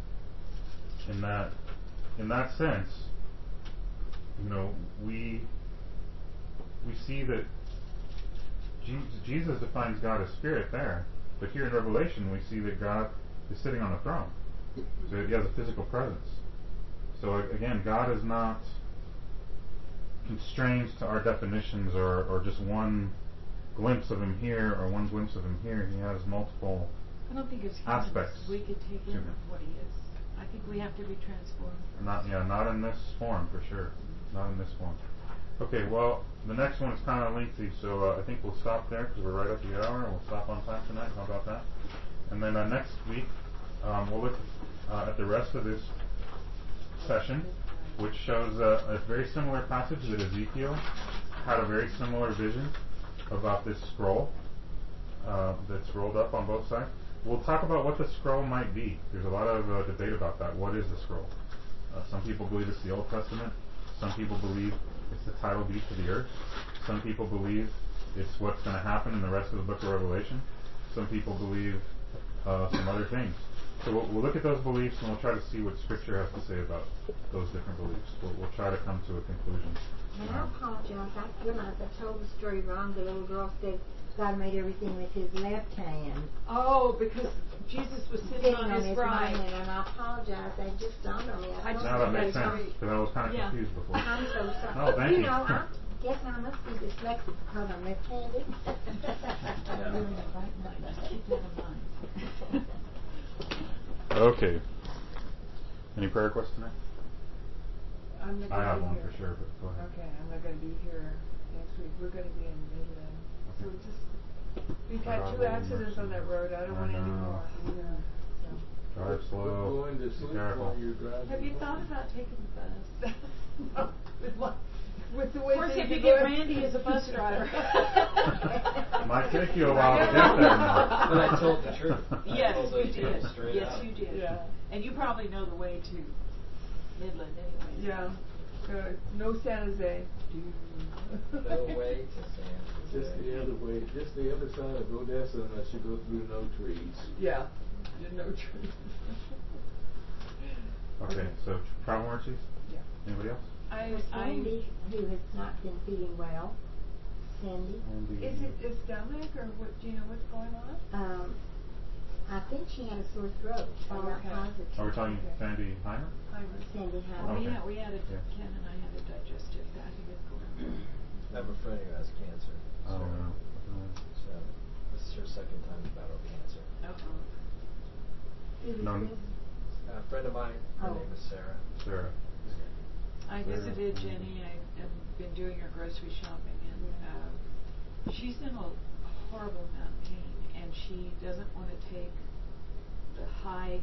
in that in that sense, you know, we we see that Jesus, Jesus defines God as spirit there, but here in Revelation we see that God is sitting on a throne. So he has a physical presence. So again, God is not constrained to our definitions or, or just one glimpse of him here or one glimpse of him here. He has multiple I don't think as aspects humans we could take to in him. what he is. I think we have to be transformed. Not yeah, not in this form for sure. Not in this form. Okay, well, the next one is kind of lengthy, so uh, I think we'll stop there because we're right at the hour, and we'll stop on time tonight. How about that? And then uh, next week, um, we'll look uh, at the rest of this session, which shows uh, a very similar passage that Ezekiel had a very similar vision about this scroll uh, that's rolled up on both sides. We'll talk about what the scroll might be. There's a lot of uh, debate about that. What is the scroll? Uh, some people believe it's the Old Testament. Some people believe it's the title deed to the earth. Some people believe it's what's going to happen in the rest of the book of Revelation. Some people believe uh, some other things. So we'll, we'll look at those beliefs and we'll try to see what Scripture has to say about those different beliefs. We'll, we'll try to come to a conclusion. And I apologize. I realized I told the story wrong. The little girl said God made everything with his left hand. Oh, because Jesus was sitting, Sitting on, on his, his right. right hand, and I apologize. They just dawned on me. I I thought Now that makes that's sense, right. because I was kind of Yeah. confused before. I'm so sorry. Oh, thank you. You know, I guess I must be dyslexic because I'm left-handed. You're in the right mind. Just keep that in mind. Okay. Any prayer requests tonight? I'm not I gonna have be one here. for sure, but go ahead. Okay, I'm not going to be here next week. We're going to be in Midland. So Okay. we just, we've God had two will accidents on mercy. that road. I don't I want any know. more. Yeah. So. Drive Quit slow. going to Be sleep careful. while you're driving. Have you thought about taking the bus? No, with, what, with the Of way course, things if you are get going- Randy as a bus driver. Might take you a while to get there now. But I told the truth. I Yes, told you the truth did. straight Yes, up. you did. Yeah. And you probably know the way to Midland anyway. Yeah. Uh, no San Jose. No way to San Jose. Just the other way, just the other side of Odessa unless you go through no trees. Yeah. You no trees. Okay, so travel mercies? Yeah. Anybody else? I, For I, Sandy, who has not been feeling well, Sandy, Andy? Is it a stomach or what? Do you know what's going on? um, I think she had a sore throat. I'm not Okay. positive. Are we talking Okay. Sandy Heimer? Hymer. Sandy well, Howard. we, Okay. had, we had a, Yeah. Ken and I had a digestive fatigue going on. I have a friend who has cancer. Oh, so, no. So this is her second time to battle cancer. Uh-oh. Who was No. this? A friend of mine, her Oh. name is Sarah. Sarah. I visited Jenny. I have been doing her grocery shopping, and uh, she's in a horrible amount of pain, and she doesn't want to take the high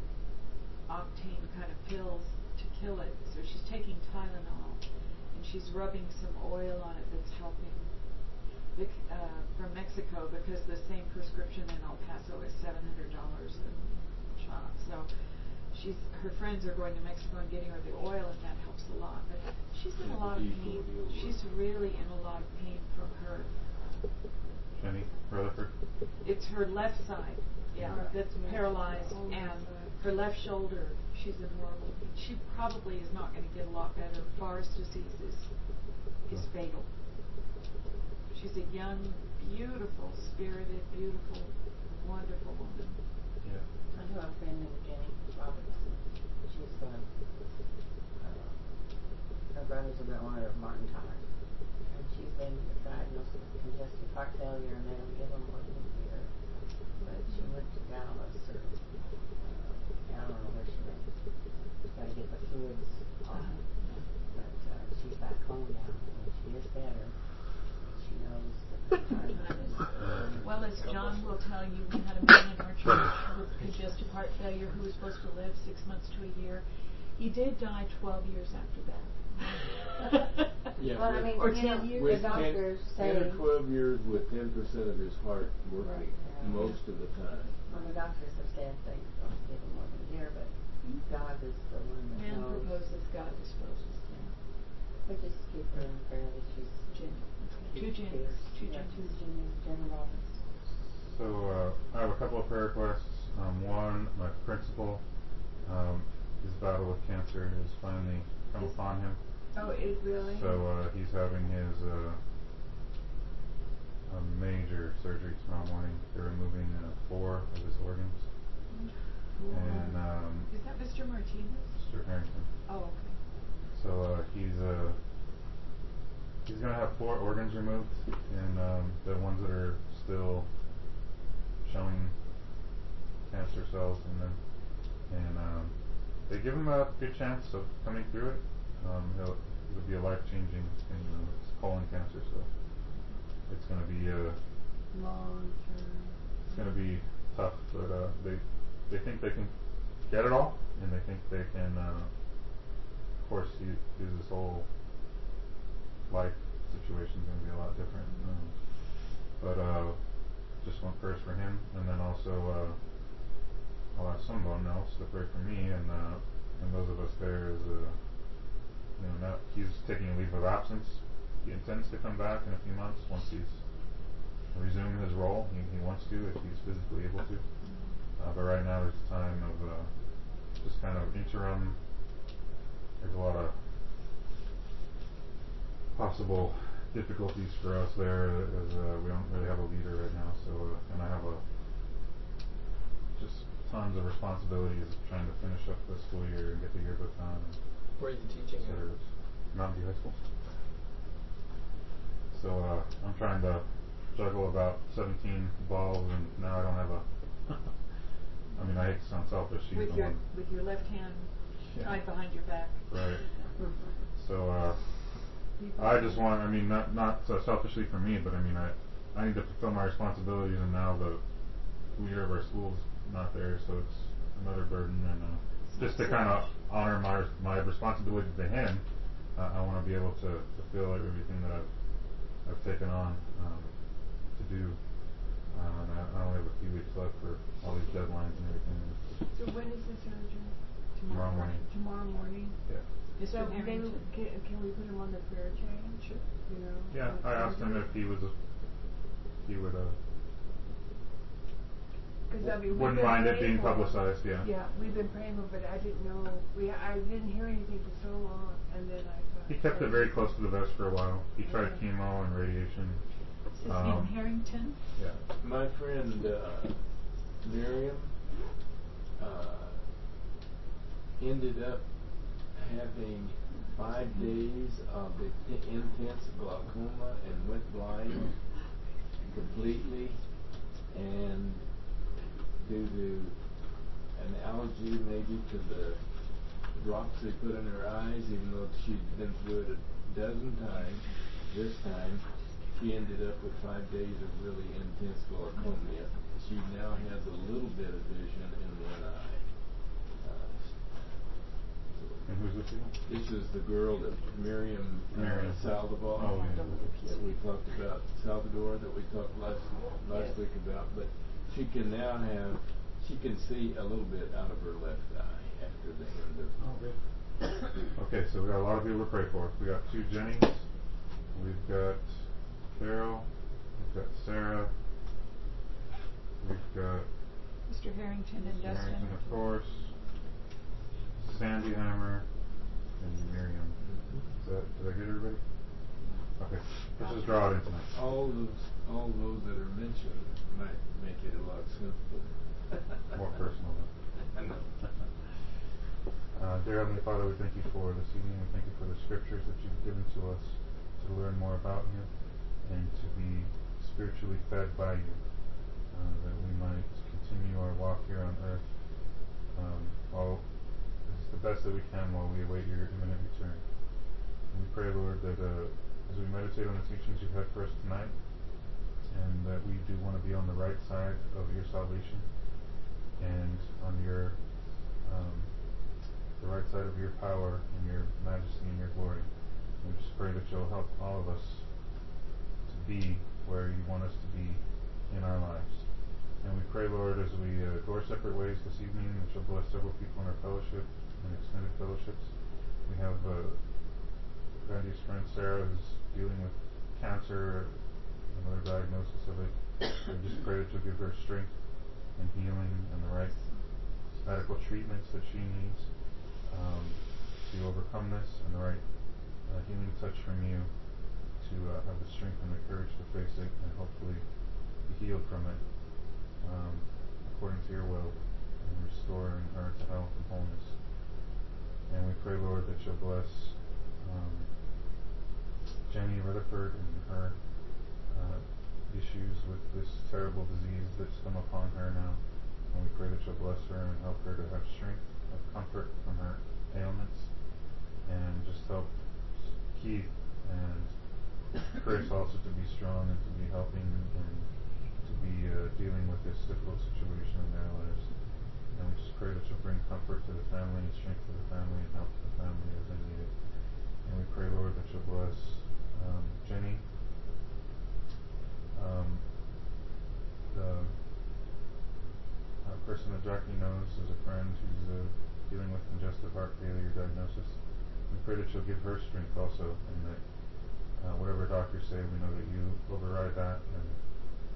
octane kind of pills to kill it. So she's taking Tylenol, and she's rubbing some oil on it that's helping. Bec- uh, from Mexico, because the same prescription in El Paso is seven hundred dollars a shot. So she's her friends are going to Mexico and getting her the oil, and that helps a lot. But she's in a lot of pain. She's really in a lot of pain from her. Jenny Rutherford? It's her left side, yeah, that's paralyzed, and her left shoulder. She's in horrible pain. She probably is not going to get a lot better. Forest disease is is fatal. She's a young, beautiful, spirited, beautiful, wonderful woman. Yeah. I have a friend named Jenny Robinson. She's um, uh, her brother's a real owner of Martin Tire, and she's been diagnosed with congestive heart failure, and they don't give her more than a year. But she went to Dallas, or uh, I don't know where she went. She's got to get the fluids off. But uh, she's back home now, and she is better. She knows that her time is. Well, as John will tell you, we had a man in our church with congestive heart failure who was supposed to live six months to a year. He did die twelve years after that. Yeah, Well, I with- mean, Or you ten know, years. the with doctors ten, say, ten or twelve years with ten percent of his heart working Right. most of the time. Well, the doctors have said they don't give him more than a year, but God is the one that Man knows. proposes, God disposes. But just keep her in prayer that she's Jenny. Two she's Jennys. fierce. Two Yeah, Jennys. two Jenny, Jenny Robbins. So uh, I have a couple of prayer requests. Um, one, my principal, um, his battle with cancer has finally come Is- upon him. Oh, it really? So uh, he's having his uh, a major surgery tomorrow morning. They're removing uh, four of his organs. And um, Is that Mister Martinez? Mister Harrington. Oh, okay. So uh, he's uh, he's gonna have four organs removed, and um, the ones that are still showing cancer cells in them, and um, they give him a good chance of coming through it. Um, it'll, it'll be a life-changing thing. You know, it's colon cancer, so it's gonna be uh, Long term. it's gonna be tough, but uh, they they think they can get it all, and they think they can. Uh, of course, he, his whole life situation is gonna be a lot different. Um, but uh, just want prayers for him, and then also uh, I'll ask someone else to pray for me, and uh, and those of us there is uh, you know now he's taking a leave of absence. He intends to come back in a few months once he's resume his role. He, he wants to if he's physically able to. Uh, but right now there's a time of uh, just kind of interim. There's a lot of possible difficulties for us there as uh, we don't really have a leader right now. So uh, and I have a just tons of responsibilities of trying to finish up the school year and get the yearbook done. Where are you teaching So at? Mountain View High School. So uh, I'm trying to juggle about seventeen balls, and now I don't have a. I mean, I hate to sound selfish. She's With the your one. with your left hand Yeah. tied behind your back. Right. So uh, I just want. I mean, not not uh, selfishly for me, but I mean, I I need to fulfill my responsibilities, and now the leader of our school's not there, so it's another burden, and uh, just to kind of honor my my responsibility to him. Uh, I want to be able to fulfill everything that I've I've taken on um, to do. Uh, and I, I only have a few weeks left for all these deadlines and everything. So when is the surgery? Tomorrow morning. Tomorrow morning. Yeah. So Mister maybe Harrington. can, can we put him on the prayer chain? Sure. You know. Yeah, with I asked him surgery? if he was, a, he would, uh, 'Cause, I mean, we've wouldn't been mind it praying being for him. publicized. Yeah. Yeah, we've been praying for him, but I didn't know. We I didn't hear anything for so long, and then I thought. He kept it very close to the vest for a while. He tried Okay. chemo and radiation. Is his Um, name Harrington? Yeah. My friend uh, Miriam uh, ended up having five days of i- intense glaucoma and went blind completely, and due to an allergy maybe to the drops they put in her eyes, even though she'd been through it a dozen times, this time she ended up with five days of really intense glaucoma. She now has a little bit of vision in one eye. Uh, And who's this again? this is the girl that Miriam, Miriam. uh, Saldivar, Oh, yeah. that we talked about, Salvador, that we talked last last Yes. week about. But she can now have, she can see a little bit out of her left eye after the end of. Oh, good. Okay, so we got a lot of people to pray for. We got two Jennies. We've got Carol. We've got Sarah. We've got Mister Harrington and Mister Dustin. Harrington, of course. Sandy Hammer and Miriam. Is that, did I get everybody? Okay, let's just draw it in tonight. All those, all those that are mentioned might make it a lot simpler. More personal. I know. Uh, dear Heavenly Father, we thank you for this evening. We thank you for the scriptures that you've given to us to learn more about you and to be spiritually fed by you, uh, that we might continue our walk here on earth um, while it's the best that we can while we await your imminent return. And we pray, Lord, that uh, as we meditate on the teachings you've had for us tonight, and that we do want to be on the right side of your salvation and on your um, the right side of your power and your majesty and your glory. And we just pray that you'll help all of us to be where you want us to be in our lives. And we pray, Lord, as we uh, go our separate ways this evening, that you'll bless several people in our fellowship and extended fellowships. We have uh, Randy's friend Sarah who's dealing with cancer, another diagnosis of it. We just pray that you'll give her strength and healing and the right medical treatments that she needs um, to overcome this, and the right uh, healing touch from you to uh, have the strength and the courage to face it and hopefully be healed from it um, according to your will, and restoring her to health and wholeness. And we pray, Lord, that you'll bless um, Jenny Rutherford and her uh, issues with this terrible disease that's come upon her now. And we pray that you'll bless her and help her to have strength, have comfort from her ailments, and just help Keith and Chris also to be strong and to be helping and to be uh, dealing with this difficult situation in their lives. And we just pray that you'll bring comfort to the family and strength to the family and help to the family as they need it. And we pray, Lord, that you'll bless um, Jenny, um, the a person that Jackie knows is a friend who's uh, dealing with congestive heart failure diagnosis. We pray that you'll give her strength also, and that uh, whatever doctors say, we know that you override that, and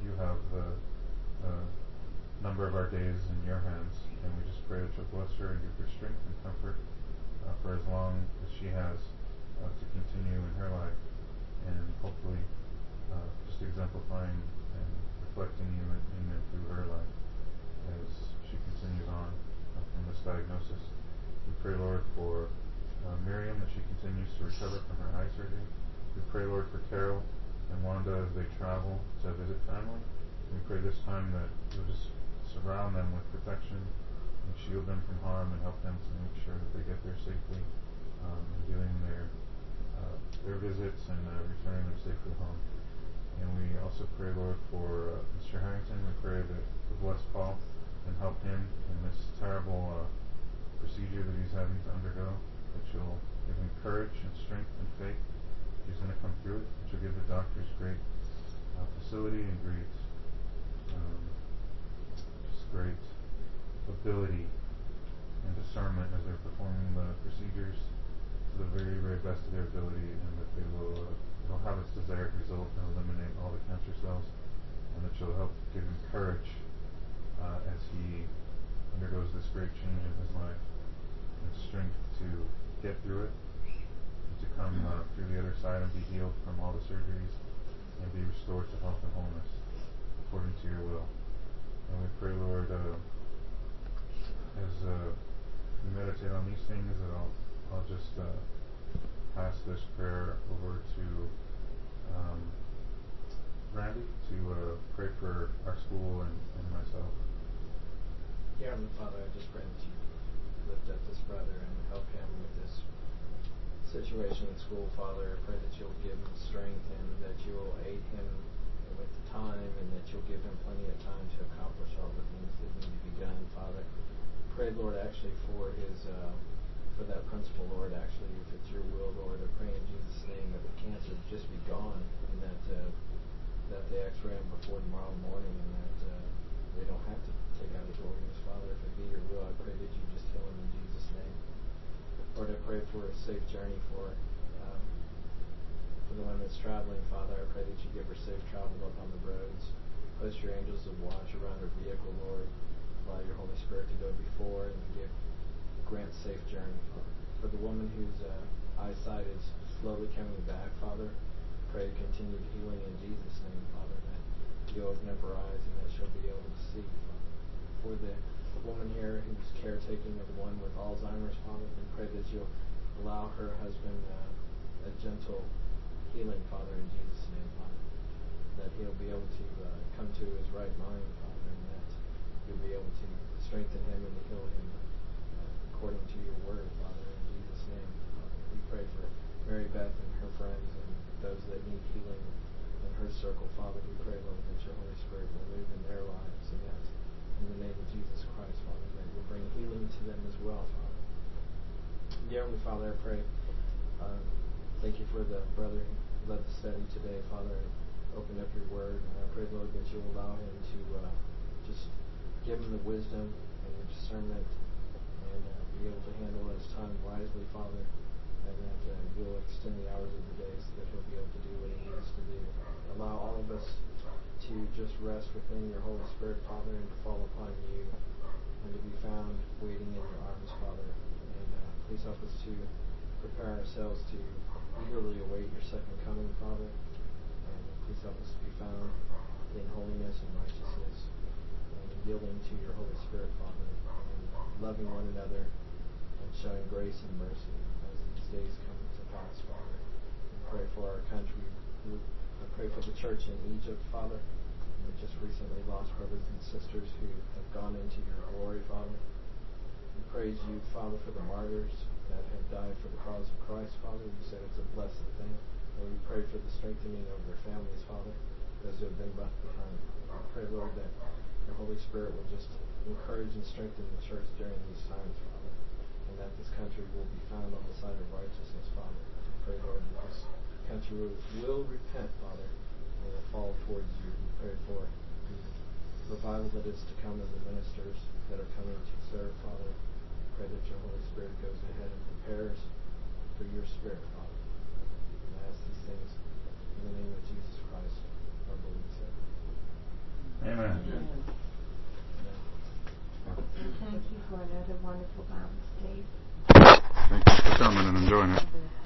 you have the uh, number of our days in your hands, and we just pray that you'll bless her and give her strength and comfort uh, for as long as she has uh, to continue in her life, and hopefully uh, just exemplifying and reflecting you in, in and through her life as she continues on uh, from this diagnosis. We pray, Lord, for uh, Miriam, that she continues to recover from her eye surgery. We pray, Lord, for Carol and Wanda as they travel to visit family. We pray this time that you'll just surround them with protection and shield them from harm and help them to make sure that they get there safely, um, and doing their uh, their visits and uh, returning them safely home. And we also pray, Lord, for uh, Mister Harrington. We pray that you'll bless Paul and help him in this terrible uh, procedure that he's having to undergo, that you'll give him courage and strength and faith. He's going to come through it, that you'll give the doctors great uh, facility and great um, just great ability and discernment as they're performing the procedures to the very, very best of their ability, and that they will uh, they'll have its desired result and eliminate all the cancer cells, and that you'll help give him courage uh, as he undergoes this great change in his life, and strength to get through it, and to come uh, through the other side and be healed from all the surgeries, and be restored to health and wholeness according to your will. And we pray, Lord, uh, as uh, we meditate on these things, that I'll, I'll just uh, pass this prayer over to um, Randy to uh, pray for our school and, and myself. Dear Heavenly Father, I just pray that you lift up this brother and help him with this situation in school, Father. I pray that you'll give him strength and that you'll aid him with the time, and that you'll give him plenty of time to accomplish all the things that need to be done, Father. Pray, Lord, actually for his, uh, for that principal, Lord, actually, if it's your will, Lord, I pray in Jesus' name that the cancer just be gone, and that uh, that they x-ray him before tomorrow morning, and that uh, they don't have to take out his organs, Father. If it be your will, I pray that you just heal him in Jesus' name. Lord, I pray for a safe journey for um, for the one that's traveling, Father. I pray that you give her safe travel up on the roads. Post your angels of watch around her vehicle, Lord. Allow your Holy Spirit to go before and give grant safe journey, Father. For the woman whose uh, eyesight is slowly coming back, Father, pray continued healing in Jesus' name, Father, that you open up her eyes and that she'll be able to see, Father. For the woman here who's caretaking of the one with Alzheimer's, Father, we pray that you'll allow her husband uh, a gentle healing, Father, in Jesus' name, Father, that he'll be able to uh, come to his right mind, Father, and that you'll be able to strengthen him and to heal him uh, according to your word, Father, in Jesus' name, Father. We pray for Mary Beth and her friends and those that need healing in her circle, Father. We pray, Lord, that your Holy Spirit will move in their lives, and that in the name of Jesus Christ, Father, that you'll bring healing to them as well, Father. Dear Heavenly Father, I pray, uh, thank you for the brother who led the study today, Father, and opened up your word, and I pray, Lord, that you'll allow him to uh, just give him the wisdom and the discernment and uh, be able to handle his time wisely, Father, and that uh, you'll extend the hours of the day so that he'll be able to do what he needs to do. Allow all of us to just rest within your Holy Spirit, Father, and to fall upon you, and to be found waiting in your arms, Father. And uh, please help us to prepare ourselves to eagerly await your second coming, Father. And please help us to be found in holiness and righteousness, and yielding to your Holy Spirit, Father, and loving one another, and showing grace and mercy as these days come to pass, Father. We pray for our country. We I pray for the church in Egypt, Father. We just recently lost brothers and sisters who have gone into your glory, Father. We praise you, Father, for the martyrs that have died for the cause of Christ, Father. You said it's a blessed thing. And we pray for the strengthening of their families, Father, those who have been left behind. I pray, Lord, that your Holy Spirit will just encourage and strengthen the church during these times, Father, and that this country will be found on the side of righteousness, Father. I pray, Lord, that this country will, will repent, Father, and will fall towards you. We pray for the revival that is to come of the ministers that are coming to serve, Father. We pray that your Holy Spirit goes ahead and prepares for your Spirit, Father. And I ask these things in the name of Jesus Christ, our Lord and Savior. Amen. Thank you for another wonderful Bible study. Thank you for coming and enjoying it.